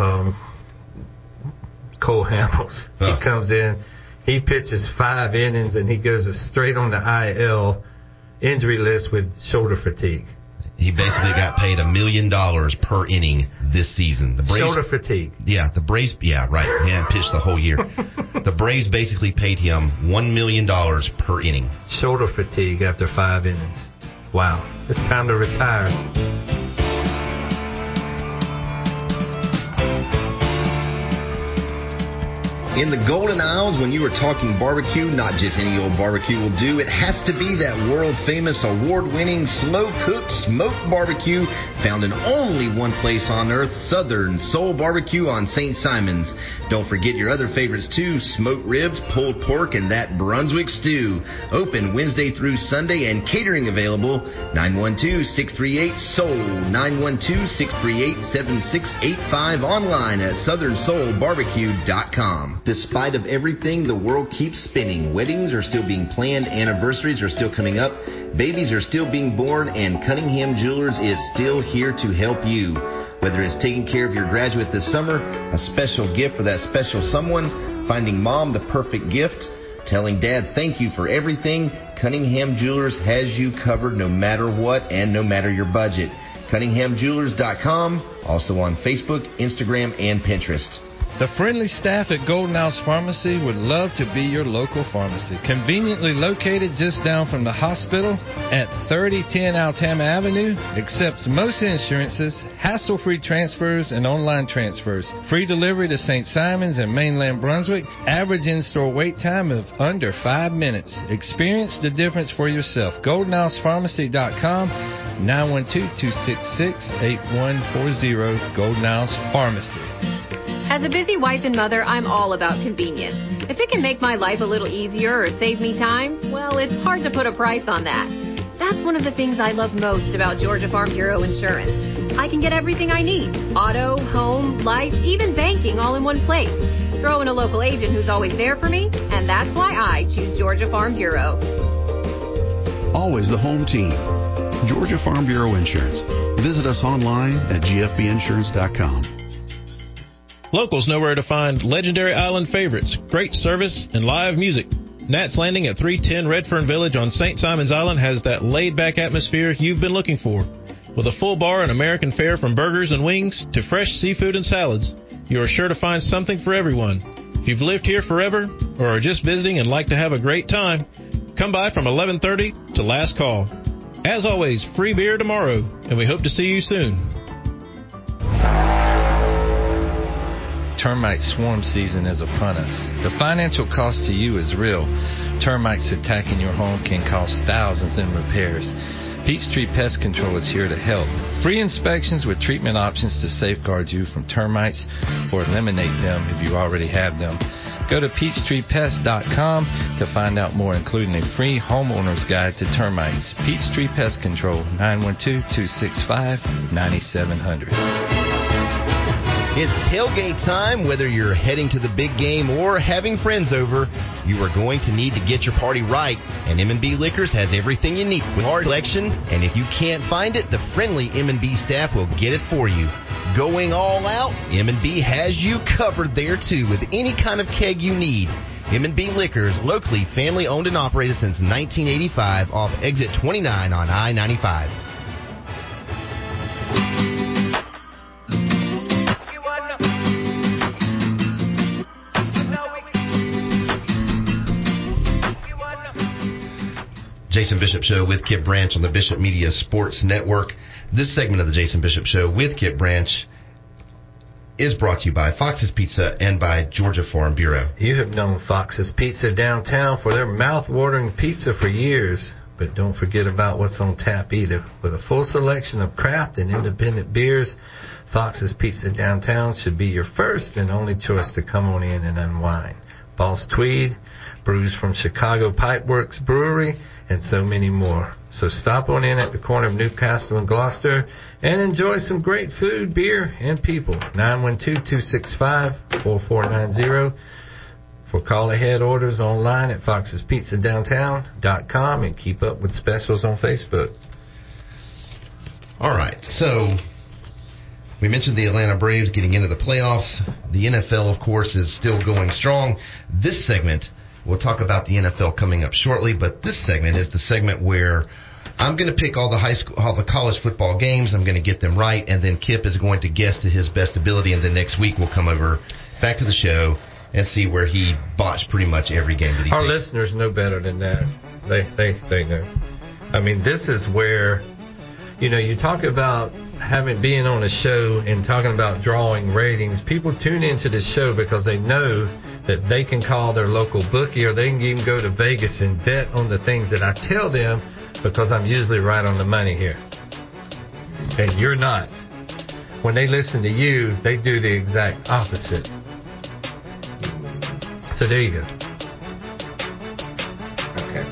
[SPEAKER 6] Cole Hamels. He comes in, he pitches 5 innings, and he goes straight on the IL injury list with shoulder fatigue.
[SPEAKER 5] He basically got paid $1 million per inning this season. The Braves,
[SPEAKER 6] shoulder fatigue.
[SPEAKER 5] Yeah, the Braves. Yeah, right. Yeah, pitched the whole year. The Braves basically paid him $1 million per inning.
[SPEAKER 6] Shoulder fatigue after 5 innings. Wow, it's time to retire.
[SPEAKER 14] In the Golden Isles, when you are talking barbecue, not just any old barbecue will do. It has to be that world-famous, award-winning, slow-cooked, smoked barbecue found in only one place on earth, Southern Soul Barbecue on St. Simon's. Don't forget your other favorites, too, smoked ribs, pulled pork, and that Brunswick stew. Open Wednesday through Sunday and catering available, 912-638-SOUL, 912-638-7685, online at southernsoulbarbecue.com. Despite of everything, the world keeps spinning. Weddings are still being planned, anniversaries are still coming up, babies are still being born, and Cunningham Jewelers is still here to help you. Whether it's taking care of your graduate this summer, a special gift for that special someone, finding mom the perfect gift, telling dad thank you for everything, Cunningham Jewelers has you covered no matter what and no matter your budget. CunninghamJewelers.com, also on Facebook, Instagram, and Pinterest.
[SPEAKER 9] The friendly staff at Golden House Pharmacy would love to be your local pharmacy. Conveniently located just down from the hospital at 3010 Altama Avenue. Accepts most insurances, hassle-free transfers, and online transfers. Free delivery to St. Simons and mainland Brunswick. Average in-store wait time of under 5 minutes. Experience the difference for yourself. GoldenHousePharmacy.com, 912-266-8140. Golden House Pharmacy.
[SPEAKER 10] As a busy wife and mother, I'm all about convenience. If it can make my life a little easier or save me time, well, it's hard to put a price on that. That's one of the things I love most about Georgia Farm Bureau Insurance. I can get everything I need: auto, home, life, even banking all in one place. Throw in a local agent who's always there for me, and that's why I choose Georgia Farm Bureau.
[SPEAKER 11] Always the home team. Georgia Farm Bureau Insurance. Visit us online at gfbinsurance.com.
[SPEAKER 12] Locals know where to find legendary island favorites, great service, and live music. Nat's Landing at 310 Redfern Village on St. Simon's Island has that laid-back atmosphere you've been looking for. With a full bar and American fare from burgers and wings to fresh seafood and salads, you are sure to find something for everyone. If you've lived here forever or are just visiting and like to have a great time, come by from 11:30 to last call. As always, free beer tomorrow, and we hope to see you soon.
[SPEAKER 9] Termite swarm season is upon us. The financial cost to you is real. Termites attacking your home can cost thousands in repairs. Peachtree Pest Control is here to help. Free inspections with treatment options to safeguard you from termites or eliminate them if you already have them. Go to PeachtreePest.com to find out more, including a free homeowner's guide to termites. Peachtree Pest Control, 912-265-9700.
[SPEAKER 14] It's tailgate time. Whether you're heading to the big game or having friends over, you are going to need to get your party right. And M&B Liquors has everything you need with our selection. And if you can't find it, the friendly M&B staff will get it for you. Going all out, M&B has you covered there too with any kind of keg you need. M&B Liquors, locally family owned and operated since 1985 off exit 29 on I-95.
[SPEAKER 5] Jason Bishop Show with Kip Branch on the Bishop Media Sports Network. This segment of the Jason Bishop Show with Kip Branch is brought to you by Fox's Pizza and by Georgia Farm Bureau.
[SPEAKER 6] You have known Fox's Pizza downtown for their mouth-watering pizza for years, but don't forget about what's on tap either. With a full selection of craft and independent beers, Fox's Pizza downtown should be your first and only choice to come on in and unwind. Boss Tweed, brews from Chicago Pipeworks Brewery, and so many more. So stop on in at the corner of Newcastle and Gloucester and enjoy some great food, beer, and people. 912-265-4490 for call-ahead orders online at foxespizzadowntown.com and keep up with specials on Facebook.
[SPEAKER 5] All right, so we mentioned the Atlanta Braves getting into the playoffs. The NFL, of course, is still going strong. This segment, we'll talk about the NFL coming up shortly, but this segment is the segment where I'm going to pick all the college football games. I'm going to get them right, and then Kip is going to guess to his best ability, and then next week we'll come over back to the show and see where he botched pretty much every game that he
[SPEAKER 6] Our
[SPEAKER 5] picked.
[SPEAKER 6] listeners know better than that. They know. I mean, this is where, you talk about being on a show and talking about drawing ratings. People tune into the show because they know that they can call their local bookie, or they can even go to Vegas and bet on the things that I tell them, because I'm usually right on the money here. And you're not. When they listen to you, they do the exact opposite. So there you go.
[SPEAKER 5] Okay.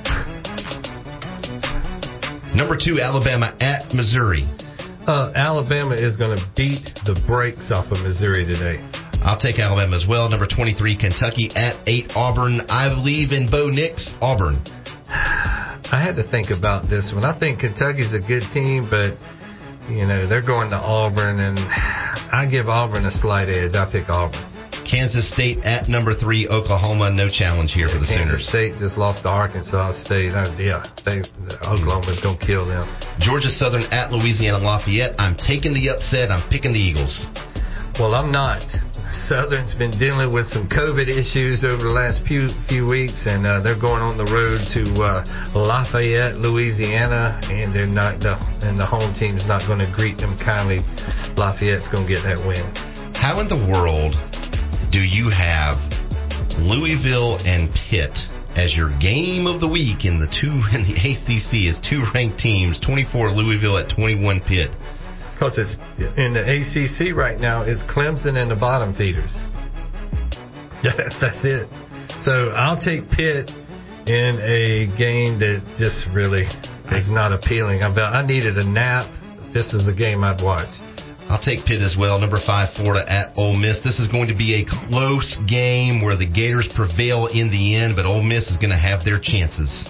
[SPEAKER 5] Number 2, Alabama at Missouri.
[SPEAKER 6] Alabama is going to beat the brakes off of Missouri today.
[SPEAKER 5] I'll take Alabama as well. Number 23, Kentucky at 8, Auburn. I believe in Bo Nix, Auburn.
[SPEAKER 6] I had to think about this one. I think Kentucky's a good team, but, they're going to Auburn, and I give Auburn a slight edge. I pick Auburn.
[SPEAKER 5] Kansas State at number 3, Oklahoma. No challenge here for the
[SPEAKER 6] Kansas
[SPEAKER 5] Sooners.
[SPEAKER 6] State just lost to Arkansas State. Oklahoma's going to kill them.
[SPEAKER 5] Georgia Southern at Louisiana Lafayette. I'm taking the upset. I'm picking the Eagles.
[SPEAKER 6] Well, I'm not. Southern's been dealing with some COVID issues over the last few weeks, and they're going on the road to Lafayette, Louisiana, and they're not. And the home team's not going to greet them kindly. Lafayette's going to get that win.
[SPEAKER 5] How in the world do you have Louisville and Pitt as your game of the week in the ACC as 2 ranked teams? 24 Louisville at 21 Pitt.
[SPEAKER 6] Because it's in the ACC right now is Clemson and the bottom feeders. That's it. So I'll take Pitt in a game that just really is not appealing. I needed a nap. This is a game I'd watch.
[SPEAKER 5] I'll take Pitt as well. Number 5, Florida at Ole Miss. This is going to be a close game where the Gators prevail in the end, but Ole Miss is going to have their chances.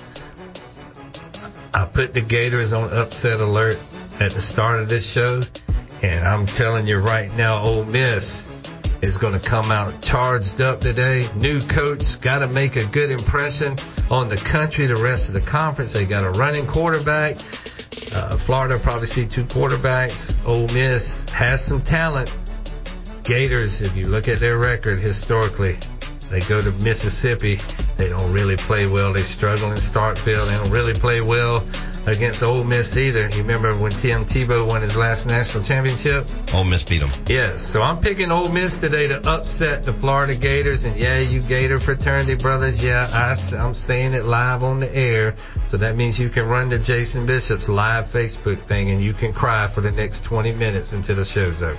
[SPEAKER 6] I put the Gators on upset alert at the start of this show, and I'm telling you right now, Ole Miss is going to come out charged up today. New coach, got to make a good impression on the country, the rest of the conference. They got a running quarterback. Florida probably see 2 quarterbacks. Ole Miss has some talent. Gators, if you look at their record historically, they go to Mississippi. They don't really play well. They struggle in Starkville. They don't really play well against Ole Miss either. You remember when Tim Tebow won his last national championship?
[SPEAKER 5] Ole Miss beat them.
[SPEAKER 6] Yes. So I'm picking Ole Miss today to upset the Florida Gators. And, yeah, you Gator fraternity brothers, yeah, I'm saying it live on the air. So that means you can run to Jason Bishop's live Facebook thing and you can cry for the next 20 minutes until the show's over.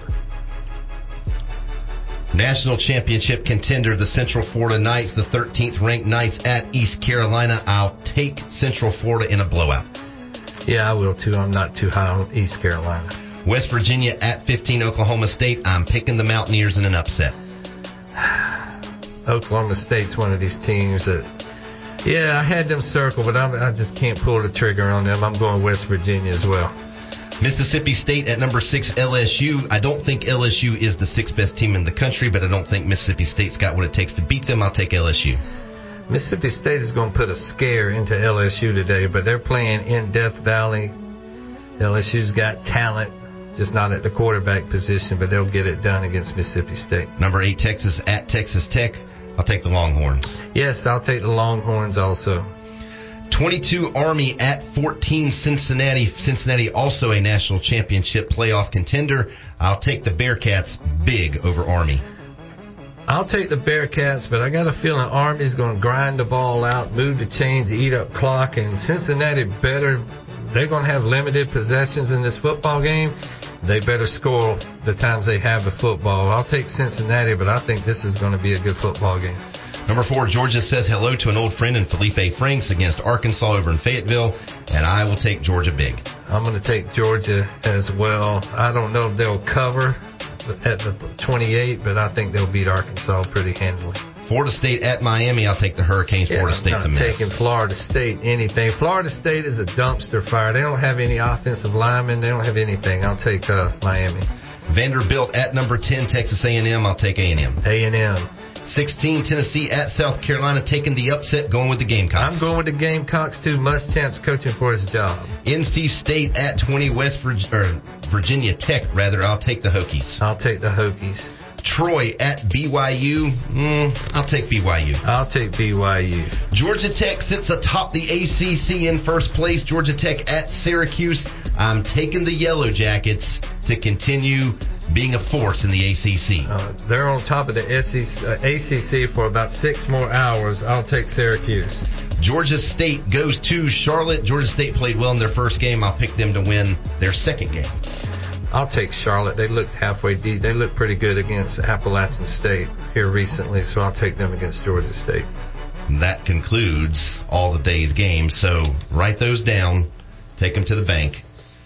[SPEAKER 5] National championship contender, the Central Florida Knights, the 13th ranked Knights at East Carolina. I'll take Central Florida in a blowout.
[SPEAKER 6] Yeah, I will too. I'm not too high on East Carolina.
[SPEAKER 5] West Virginia at 15, Oklahoma State. I'm picking the Mountaineers in an upset.
[SPEAKER 6] Oklahoma State's one of these teams that, yeah, I had them circled, but I just can't pull the trigger on them. I'm going West Virginia as well.
[SPEAKER 5] Mississippi State at number 6, LSU. I don't think LSU is the 6th best team in the country, but I don't think Mississippi State's got what it takes to beat them. I'll take LSU.
[SPEAKER 6] Mississippi State is going to put a scare into LSU today, but they're playing in Death Valley. LSU's got talent, just not at the quarterback position, but they'll get it done against Mississippi State.
[SPEAKER 5] Number 8, Texas at Texas Tech. I'll take the Longhorns.
[SPEAKER 6] Yes, I'll take the Longhorns also.
[SPEAKER 5] 22, Army at 14, Cincinnati. Cincinnati also a national championship playoff contender. I'll take the Bearcats big over Army.
[SPEAKER 6] I'll take the Bearcats, but I got a feeling Army's going to grind the ball out, move the chains, eat up clock, and Cincinnati they're going to have limited possessions in this football game. They better score the times they have the football. I'll take Cincinnati, but I think this is going to be a good football game.
[SPEAKER 5] Number 4, Georgia says hello to an old friend in Felipe Franks against Arkansas over in Fayetteville, and I will take Georgia big.
[SPEAKER 6] I'm going to take Georgia as well. I don't know if they'll cover at the 28, but I think they'll beat Arkansas pretty handily.
[SPEAKER 5] Florida State at Miami. I'll take the Hurricanes.
[SPEAKER 6] Yeah,
[SPEAKER 5] Florida State's a mess.
[SPEAKER 6] I'm not taking Florida State anything. Florida State is a dumpster fire. They don't have any offensive linemen. They don't have anything. I'll take Miami.
[SPEAKER 5] Vanderbilt at number 10, Texas A&M. I'll take A&M.
[SPEAKER 6] A&M.
[SPEAKER 5] 16, Tennessee at South Carolina, taking the upset, going with the Gamecocks.
[SPEAKER 6] I'm going with the Gamecocks, too. Muschamp's coaching for his job.
[SPEAKER 5] NC State at 20, Virginia Tech, rather. I'll take the Hokies.
[SPEAKER 6] I'll take the Hokies.
[SPEAKER 5] Troy at BYU. I'll take BYU.
[SPEAKER 6] I'll take BYU.
[SPEAKER 5] Georgia Tech sits atop the ACC in first place. Georgia Tech at Syracuse. I'm taking the Yellow Jackets to continue being a force in the ACC.
[SPEAKER 6] They're on top of the ACC for about 6 more hours. I'll take Syracuse.
[SPEAKER 5] Georgia State goes to Charlotte. Georgia State played well in their first game. I'll pick them to win their second game.
[SPEAKER 6] I'll take Charlotte. They looked halfway deep. They looked pretty good against Appalachian State here recently, so I'll take them against Georgia State.
[SPEAKER 5] That concludes all the day's games. So write those down. Take them to the bank.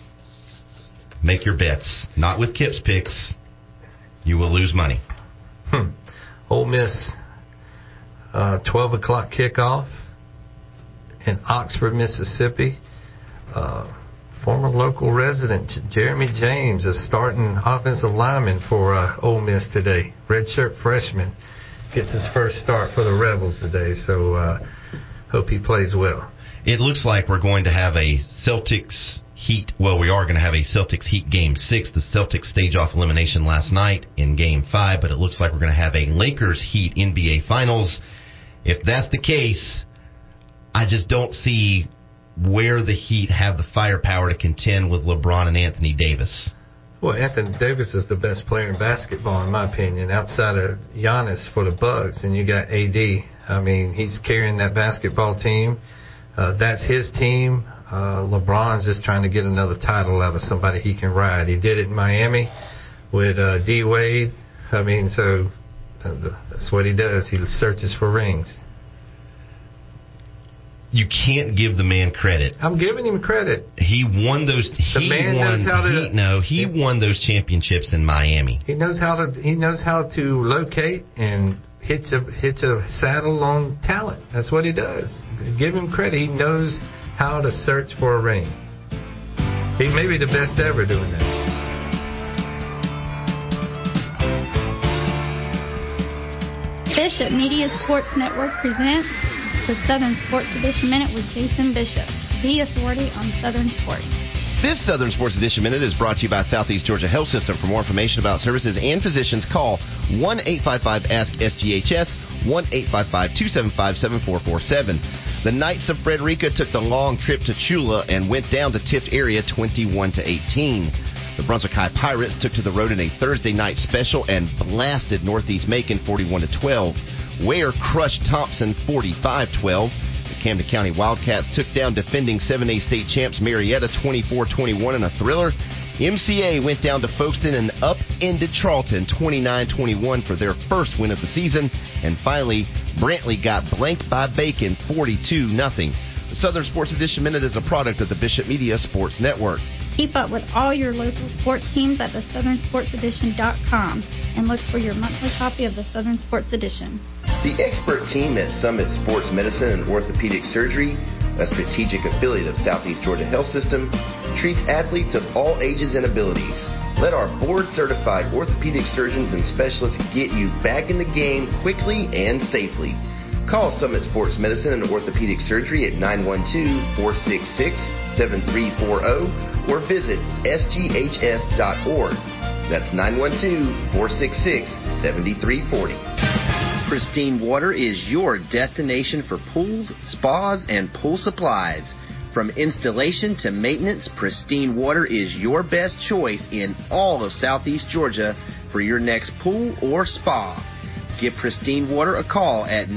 [SPEAKER 5] Make your bets. Not with Kip's picks. You will lose money.
[SPEAKER 6] Ole Miss, 12 o'clock kickoff in Oxford, Mississippi. Former local resident Jeremy James is starting offensive lineman for Ole Miss today. Redshirt freshman gets his first start for the Rebels today, so hope he plays well.
[SPEAKER 5] It looks like we're going to have a Celtics Heat. Well, we are going to have a Celtics Heat Game 6. The Celtics stage off elimination last night in Game 5, but it looks like we're going to have a Lakers Heat NBA Finals. If that's the case, I just don't see where the Heat have the firepower to contend with LeBron and Anthony Davis.
[SPEAKER 6] Well, Anthony Davis is the best player in basketball, in my opinion, outside of Giannis for the Bucks, and you got AD. I mean, he's carrying that basketball team. That's his team. LeBron's just trying to get another title out of somebody he can ride. He did it in Miami with D. Wade. I mean, so that's what he does. He searches for rings.
[SPEAKER 5] You can't give the man credit.
[SPEAKER 6] I'm giving him credit.
[SPEAKER 5] He won those.
[SPEAKER 6] He
[SPEAKER 5] won those championships in Miami.
[SPEAKER 6] He knows how to locate and hit a saddle on talent. That's what he does. Give him credit. He knows how to search for a ring. He may be the best ever doing that.
[SPEAKER 7] Bishop Media Sports Network presents the Southern Sports Edition Minute with Jason Bishop, the authority on Southern sports.
[SPEAKER 14] This Southern Sports Edition Minute is brought to you by Southeast Georgia Health System. For more information about services and physicians, call 1-855-ASK-SGHS, 1-855-275-7447. The Knights of Frederica took the long trip to Chula and went down to Tift area 21-18. The Brunswick High Pirates took to the road in a Thursday night special and blasted Northeast Macon 41-12. Ware crushed Thompson 45-12. The Camden County Wildcats took down defending 7A state champs Marietta 24-21 in a thriller. MCA went down to Folkestone and upended Charlton 29-21 for their first win of the season. And finally, Brantley got blanked by Bacon 42-0. The Southern Sports Edition Minute is a product of the Bishop Media Sports Network.
[SPEAKER 7] Keep up with all your local sports teams at thesouthernsportsedition.com and look for your monthly copy of the Southern Sports Edition.
[SPEAKER 8] The expert team at Summit Sports Medicine and Orthopedic Surgery, a strategic affiliate of Southeast Georgia Health System, treats athletes of all ages and abilities. Let our board-certified orthopedic surgeons and specialists get you back in the game quickly and safely. Call Summit Sports Medicine and Orthopedic Surgery at 912-466-7340 or visit sghs.org. That's 912-466-7340. Pristine Water is your destination for pools, spas, and pool supplies. From installation to maintenance, Pristine Water is your best choice in all of Southeast Georgia for your next pool or spa. Give Pristine Water a call at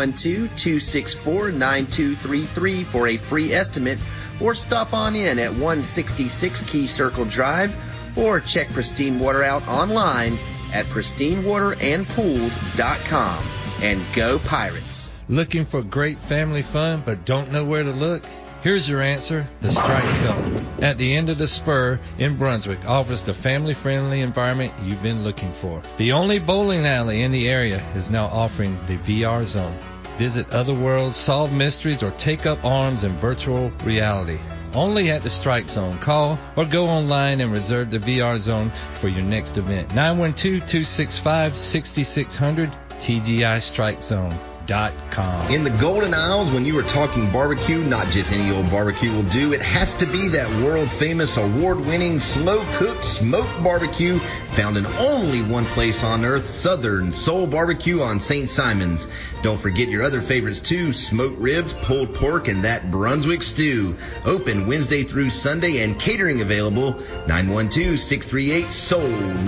[SPEAKER 8] 912-264-9233 for a free estimate, or stop on in at 166 Key Circle Drive, or check Pristine Water out online at pristinewaterandpools.com. And go Pirates!
[SPEAKER 9] Looking for great family fun but don't know where to look? Here's your answer, the Strike Zone. At the end of the spur in Brunswick offers the family-friendly environment you've been looking for. The only bowling alley in the area is now offering the VR Zone. Visit other worlds, solve mysteries, or take up arms in virtual reality. Only at the Strike Zone. Call or go online and reserve the VR Zone for your next event. 912-265-6600, TGIStrikeZone.com.
[SPEAKER 5] In the Golden Isles, when you were talking barbecue, not just any old barbecue will do. It has to be that world-famous, award-winning, slow-cooked, smoked barbecue found in only one place on earth, Southern Soul Barbecue on St. Simon's. Don't forget your other favorites, too, smoked ribs, pulled pork, and that Brunswick stew. Open Wednesday through Sunday and catering available. 912-638-SOUL,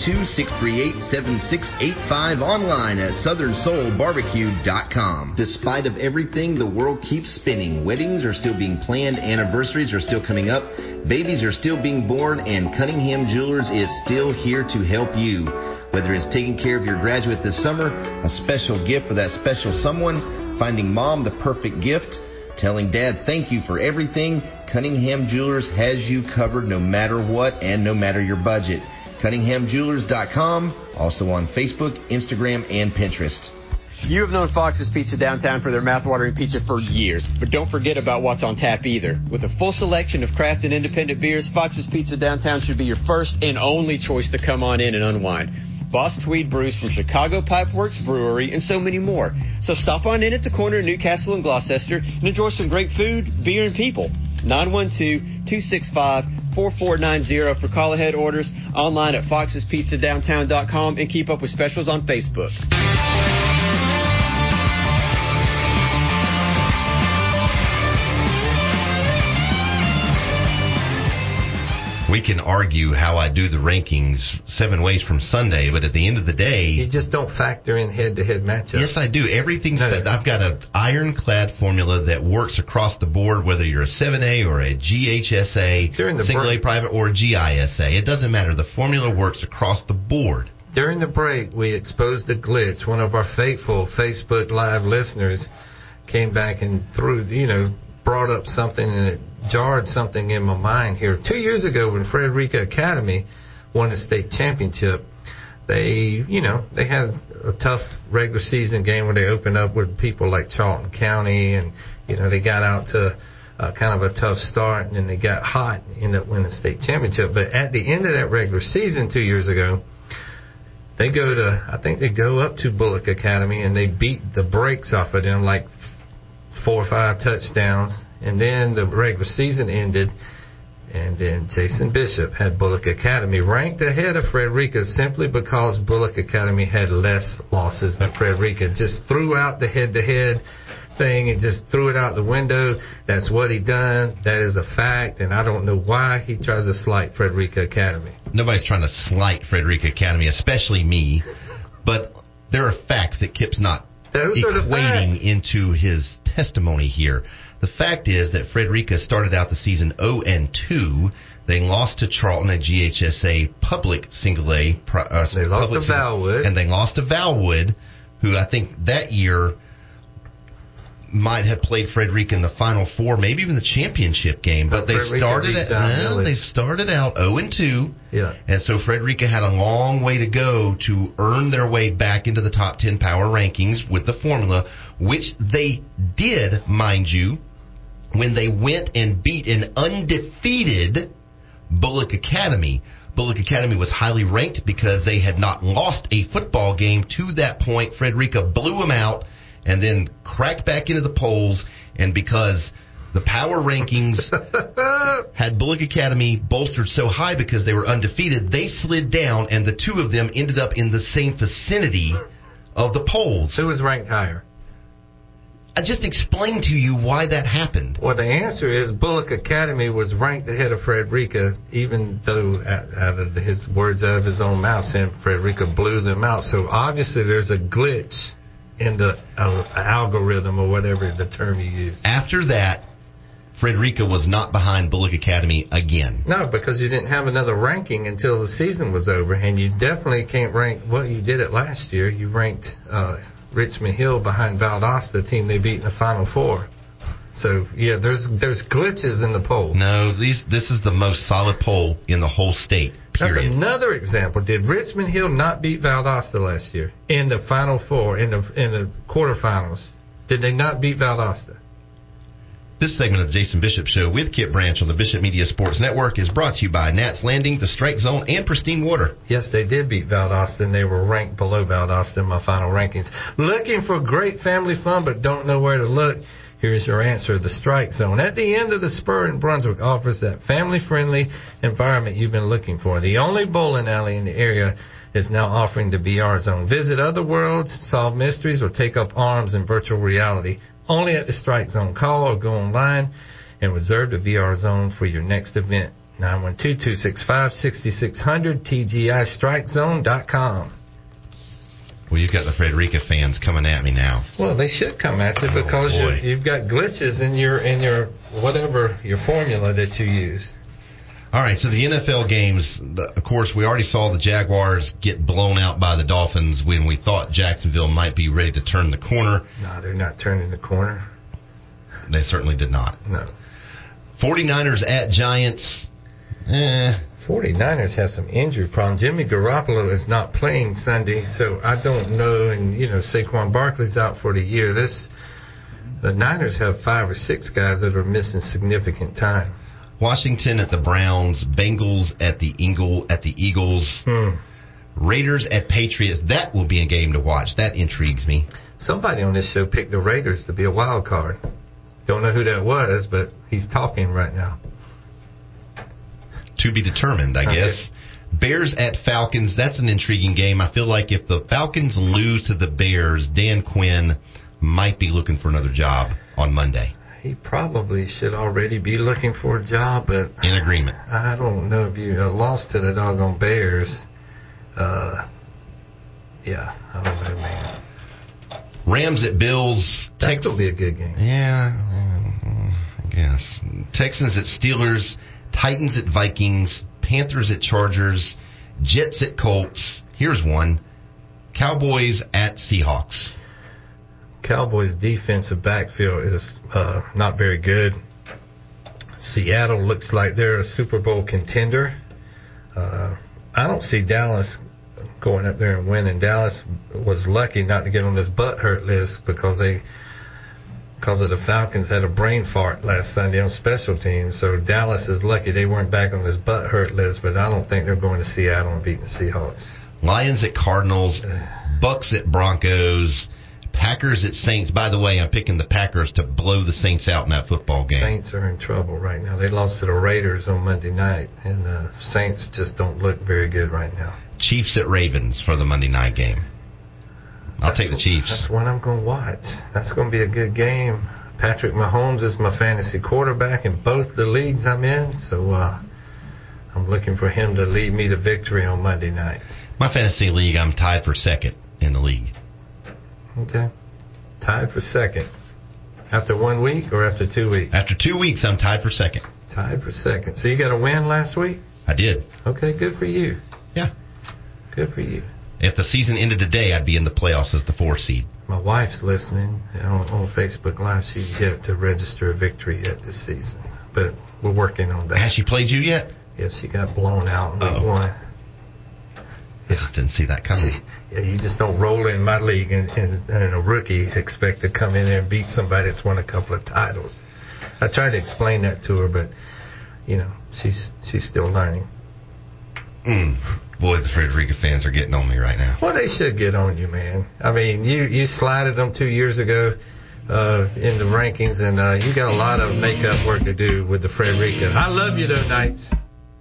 [SPEAKER 5] 912-638-7685, online at southernsoulbarbecue.com. Despite of everything, the world keeps spinning. Weddings are still being planned, anniversaries are still coming up, babies are still being born, and Cunningham Jewelers is still here to help you. Whether it's taking care of your graduate this summer, a special gift for that special someone, finding mom the perfect gift, telling dad thank you for everything, Cunningham Jewelers has you covered no matter what and no matter your budget. CunninghamJewelers.com, also on Facebook, Instagram, and Pinterest.
[SPEAKER 16] You have known Fox's Pizza Downtown for their mouthwatering pizza for years, but don't forget about what's on tap either. With a full selection of craft and independent beers, Fox's Pizza Downtown should be your first and only choice to come on in and unwind. Boss Tweed brews from Chicago Pipeworks Brewery and so many more. So stop on in at the corner of Newcastle and Gloucester and enjoy some great food, beer, and people. 912-265-4490 for call-ahead orders, online at foxespizzadowntown.com, and keep up with specials on Facebook.
[SPEAKER 5] We can argue how I do the rankings 7 ways from Sunday, but at the end of the day...
[SPEAKER 6] You just don't factor in head-to-head matchups.
[SPEAKER 5] Yes, I do. Everything's... No. I've got an ironclad formula that works across the board, whether you're a 7A or a GHSA, single A private, or a GISA. It doesn't matter. The formula works across the board.
[SPEAKER 6] During the break, we exposed the glitch. One of our faithful Facebook Live listeners came back and brought up something, and it jarred something in my mind here. 2 years ago, when Frederica Academy won the state championship, they had a tough regular season game where they opened up with people like Charlton County, and they got out to kind of a tough start, and then they got hot and ended up winning the state championship. But at the end of that regular season 2 years ago, they go up to Bullock Academy, and they beat the brakes off of them, like 4 or 5 touchdowns. And then the regular season ended, and then Jason Bishop had Bullock Academy ranked ahead of Frederica simply because Bullock Academy had less losses than Frederica. Just threw out the head-to-head thing and just threw it out the window. That's what he done. That is a fact, and I don't know why he tries to slight Frederica Academy.
[SPEAKER 5] Nobody's trying to slight Frederica Academy, especially me, but there are facts that Kip's not equating into his testimony here. The fact is that Frederica started out the season 0-2. They lost to Charlton at GHSA public single A.
[SPEAKER 6] They lost to Valwood.
[SPEAKER 5] And they lost to Valwood, who I think that year might have played Frederica in the Final Four, maybe even the championship game. But they started out 0-2.
[SPEAKER 6] Yeah.
[SPEAKER 5] And so Frederica had a long way to go to earn their way back into the top 10 power rankings with the formula, which they did, mind you, when they went and beat an undefeated Bullock Academy. Bullock Academy was highly ranked because they had not lost a football game to that point. Frederica blew them out and then cracked back into the polls, and because the power rankings had Bullock Academy bolstered so high because they were undefeated, they slid down, and the two of them ended up in the same vicinity of the polls.
[SPEAKER 6] Who was ranked higher?
[SPEAKER 5] I just explained to you why that happened.
[SPEAKER 6] Well, the answer is Bullock Academy was ranked ahead of Frederica, even though out of his words out of his own mouth saying Frederica blew them out. So obviously there's a glitch in the algorithm, or whatever the term you use.
[SPEAKER 5] After that, Frederica was not behind Bullock Academy again.
[SPEAKER 6] No, because you didn't have another ranking until the season was over, and you definitely can't rank what you did it last year. You ranked Richmond Hill behind Valdosta, the team they beat in the Final Four. So, yeah, there's glitches in the poll.
[SPEAKER 5] No, this is the most solid poll in the whole state, period.
[SPEAKER 6] That's another example. Did Richmond Hill not beat Valdosta last year in the Final Four, in the quarterfinals? Did they not beat Valdosta?
[SPEAKER 5] This segment of the Jason Bishop Show with Kip Branch on the Bishop Media Sports Network is brought to you by Nats Landing, the Strike Zone, and Pristine Water.
[SPEAKER 6] Yes, they did beat Valdosta, and they were ranked below Valdosta in my final rankings. Looking for great family fun but don't know where to look? Here's your answer, the Strike Zone. At the end of the spur in Brunswick offers that family-friendly environment you've been looking for. The only bowling alley in the area is now offering the VR Zone. Visit other worlds, solve mysteries, or take up arms in virtual reality. Only at the Strike Zone. Call or go online and reserve the VR Zone for your next event. 912-265-6600, TGIStrikeZone.com.
[SPEAKER 5] Well, you've got the Frederica fans coming at me now.
[SPEAKER 6] Well, they should come at you because you've got glitches in your whatever your formula that you use.
[SPEAKER 5] All right, so the NFL games, of course, we already saw the Jaguars get blown out by the Dolphins when we thought Jacksonville might be ready to turn the corner.
[SPEAKER 6] No, they're not turning the corner.
[SPEAKER 5] They certainly did not.
[SPEAKER 6] No.
[SPEAKER 5] 49ers at Giants.
[SPEAKER 6] 49ers have some injury problems. Jimmy Garoppolo is not playing Sunday, so I don't know. And, Saquon Barkley's out for the year. The Niners have 5 or 6 guys that are missing significant time.
[SPEAKER 5] Washington at the Browns, Bengals at the Eagles, Raiders at Patriots. That will be a game to watch. That intrigues me.
[SPEAKER 6] Somebody on this show picked the Raiders to be a wild card. Don't know who that was, but he's talking right now.
[SPEAKER 5] To be determined, I guess. Bears at Falcons. That's an intriguing game. I feel like if the Falcons lose to the Bears, Dan Quinn might be looking for another job on Monday.
[SPEAKER 6] He probably should already be looking for a job, but...
[SPEAKER 5] In agreement.
[SPEAKER 6] I don't know if you lost to the doggone Bears. I don't know, man.
[SPEAKER 5] Rams at Bills.
[SPEAKER 6] That's going to be a good game.
[SPEAKER 5] Yeah, I guess. Texans at Steelers. Titans at Vikings. Panthers at Chargers. Jets at Colts. Here's one. Cowboys at Seahawks.
[SPEAKER 6] Cowboys' defensive backfield is not very good. Seattle looks like they're a Super Bowl contender. I don't see Dallas going up there and winning. Dallas was lucky not to get on this butt hurt list because of the Falcons had a brain fart last Sunday on special teams. So Dallas is lucky they weren't back on this butt hurt list, but I don't think they're going to Seattle and beating the Seahawks.
[SPEAKER 5] Lions at Cardinals, Bucks at Broncos, Packers at Saints. By the way, I'm picking the Packers to blow the Saints out in that football game.
[SPEAKER 6] Saints are in trouble right now. They lost to the Raiders on Monday night, and the Saints just don't look very good right now.
[SPEAKER 5] Chiefs at Ravens for the Monday night game. I'll take the Chiefs.
[SPEAKER 6] That's what I'm going to watch. That's going to be a good game. Patrick Mahomes is my fantasy quarterback in both the leagues I'm in, so I'm looking for him to lead me to victory on Monday night.
[SPEAKER 5] My fantasy league, I'm tied for second in the league.
[SPEAKER 6] Okay. Tied for second. After 1 week or after 2 weeks?
[SPEAKER 5] After 2 weeks, I'm tied for second.
[SPEAKER 6] Tied for second. So you got a win last week?
[SPEAKER 5] I did.
[SPEAKER 6] Okay, good for you.
[SPEAKER 5] Yeah.
[SPEAKER 6] Good for you.
[SPEAKER 5] If the season ended today, I'd be in the playoffs as the 4th seed.
[SPEAKER 6] My wife's listening on Facebook Live. She's yet to register a victory yet this season. But we're working on that.
[SPEAKER 5] Has she played you yet?
[SPEAKER 6] Yes, she got blown out in week 1.
[SPEAKER 5] I just didn't see that coming.
[SPEAKER 6] You just don't roll in my league and a rookie expect to come in there and beat somebody that's won a couple of titles. I tried to explain that to her, but, she's still learning.
[SPEAKER 5] Boy, the Frederica fans are getting on me right now.
[SPEAKER 6] Well, they should get on you, man. I mean, you slided them 2 years ago in the rankings, and you got a lot of makeup work to do with the Frederica. I love you, though, Knights.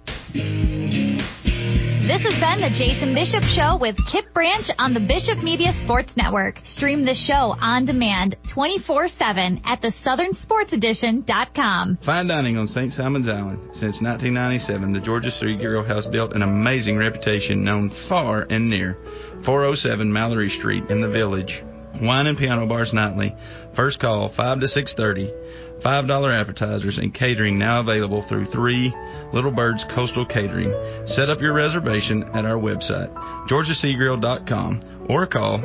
[SPEAKER 17] This has been the Jason Bishop Show with Kip Branch on the Bishop Media Sports Network. Stream the show on demand 24/7 at thesouthernsportsedition.com.
[SPEAKER 15] Fine dining on St. Simon's Island. Since 1997, the Georgia Street Grill has built an amazing reputation known far and near. 407 Mallory Street in the Village. Wine and piano bars nightly. First call 5 to 6:30. $5 appetizers and catering now available through 3 Little Birds Coastal Catering. Set up your reservation at our website, georgiaseagrill.com, or call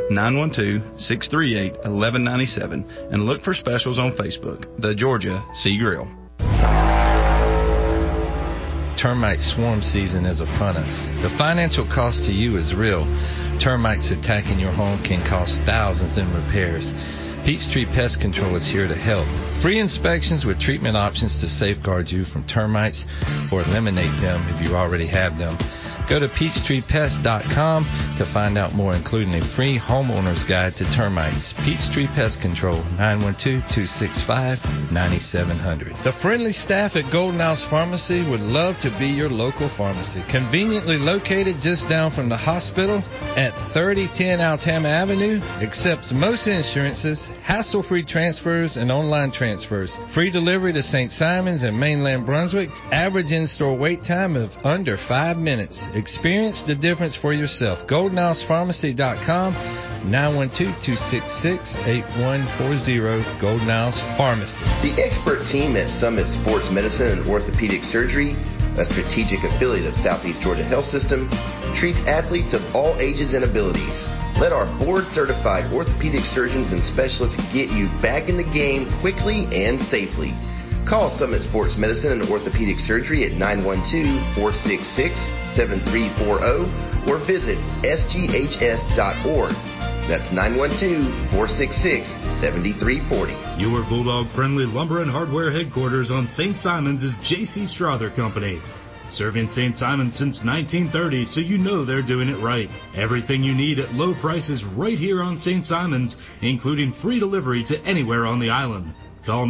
[SPEAKER 15] 912-638-1197 and look for specials on Facebook, The Georgia Sea Grill.
[SPEAKER 9] Termite swarm season is upon us. The financial cost to you is real. Termites attacking your home can cost thousands in repairs. Peachtree Pest Control is here to help. Free inspections with treatment options to safeguard you from termites or eliminate them if you already have them. Go to PeachtreePest.com to find out more, including a free homeowner's guide to termites. Peachtree Pest Control, 912-265-9700. The friendly staff at Golden House Pharmacy would love to be your local pharmacy. Conveniently located just down from the hospital at 3010 Altama Avenue. Accepts most insurances, hassle-free transfers, and online transfers. Free delivery to St. Simons and mainland Brunswick. Average in-store wait time of under 5 minutes. Experience the difference for yourself. GoldenHousePharmacy.com, 912-266-8140, Golden House Pharmacy.
[SPEAKER 14] The expert team at Summit Sports Medicine and Orthopedic Surgery, a strategic affiliate of Southeast Georgia Health System, treats athletes of all ages and abilities. Let our board-certified orthopedic surgeons and specialists get you back in the game quickly and safely. Call Summit Sports Medicine and Orthopedic Surgery at 912-466-7340 or visit sghs.org. That's 912-466-7340.
[SPEAKER 13] Your Bulldog-friendly lumber and hardware headquarters on St. Simon's is J.C. Strother Company. Serving St. Simons since 1930, so you know they're doing it right. Everything you need at low prices right here on St. Simon's, including free delivery to anywhere on the island. Call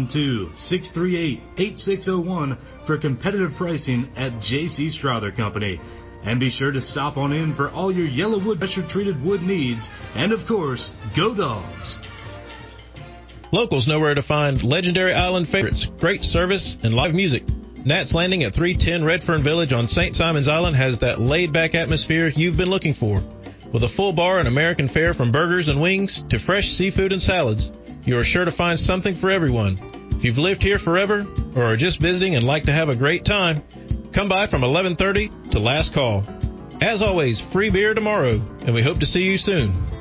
[SPEAKER 13] 912-638-8601 for competitive pricing at J.C. Strother Company. And be sure to stop on in for all your yellow wood pressure-treated wood needs. And, of course, go Dogs!
[SPEAKER 12] Locals know where to find legendary island favorites, great service, and live music. Nat's Landing at 310 Redfern Village on St. Simon's Island has that laid-back atmosphere you've been looking for. With a full bar and American fare from burgers and wings to fresh seafood and salads, you are sure to find something for everyone. If you've lived here forever or are just visiting and like to have a great time, come by from 11:30 to last call. As always, free beer tomorrow, and we hope to see you soon.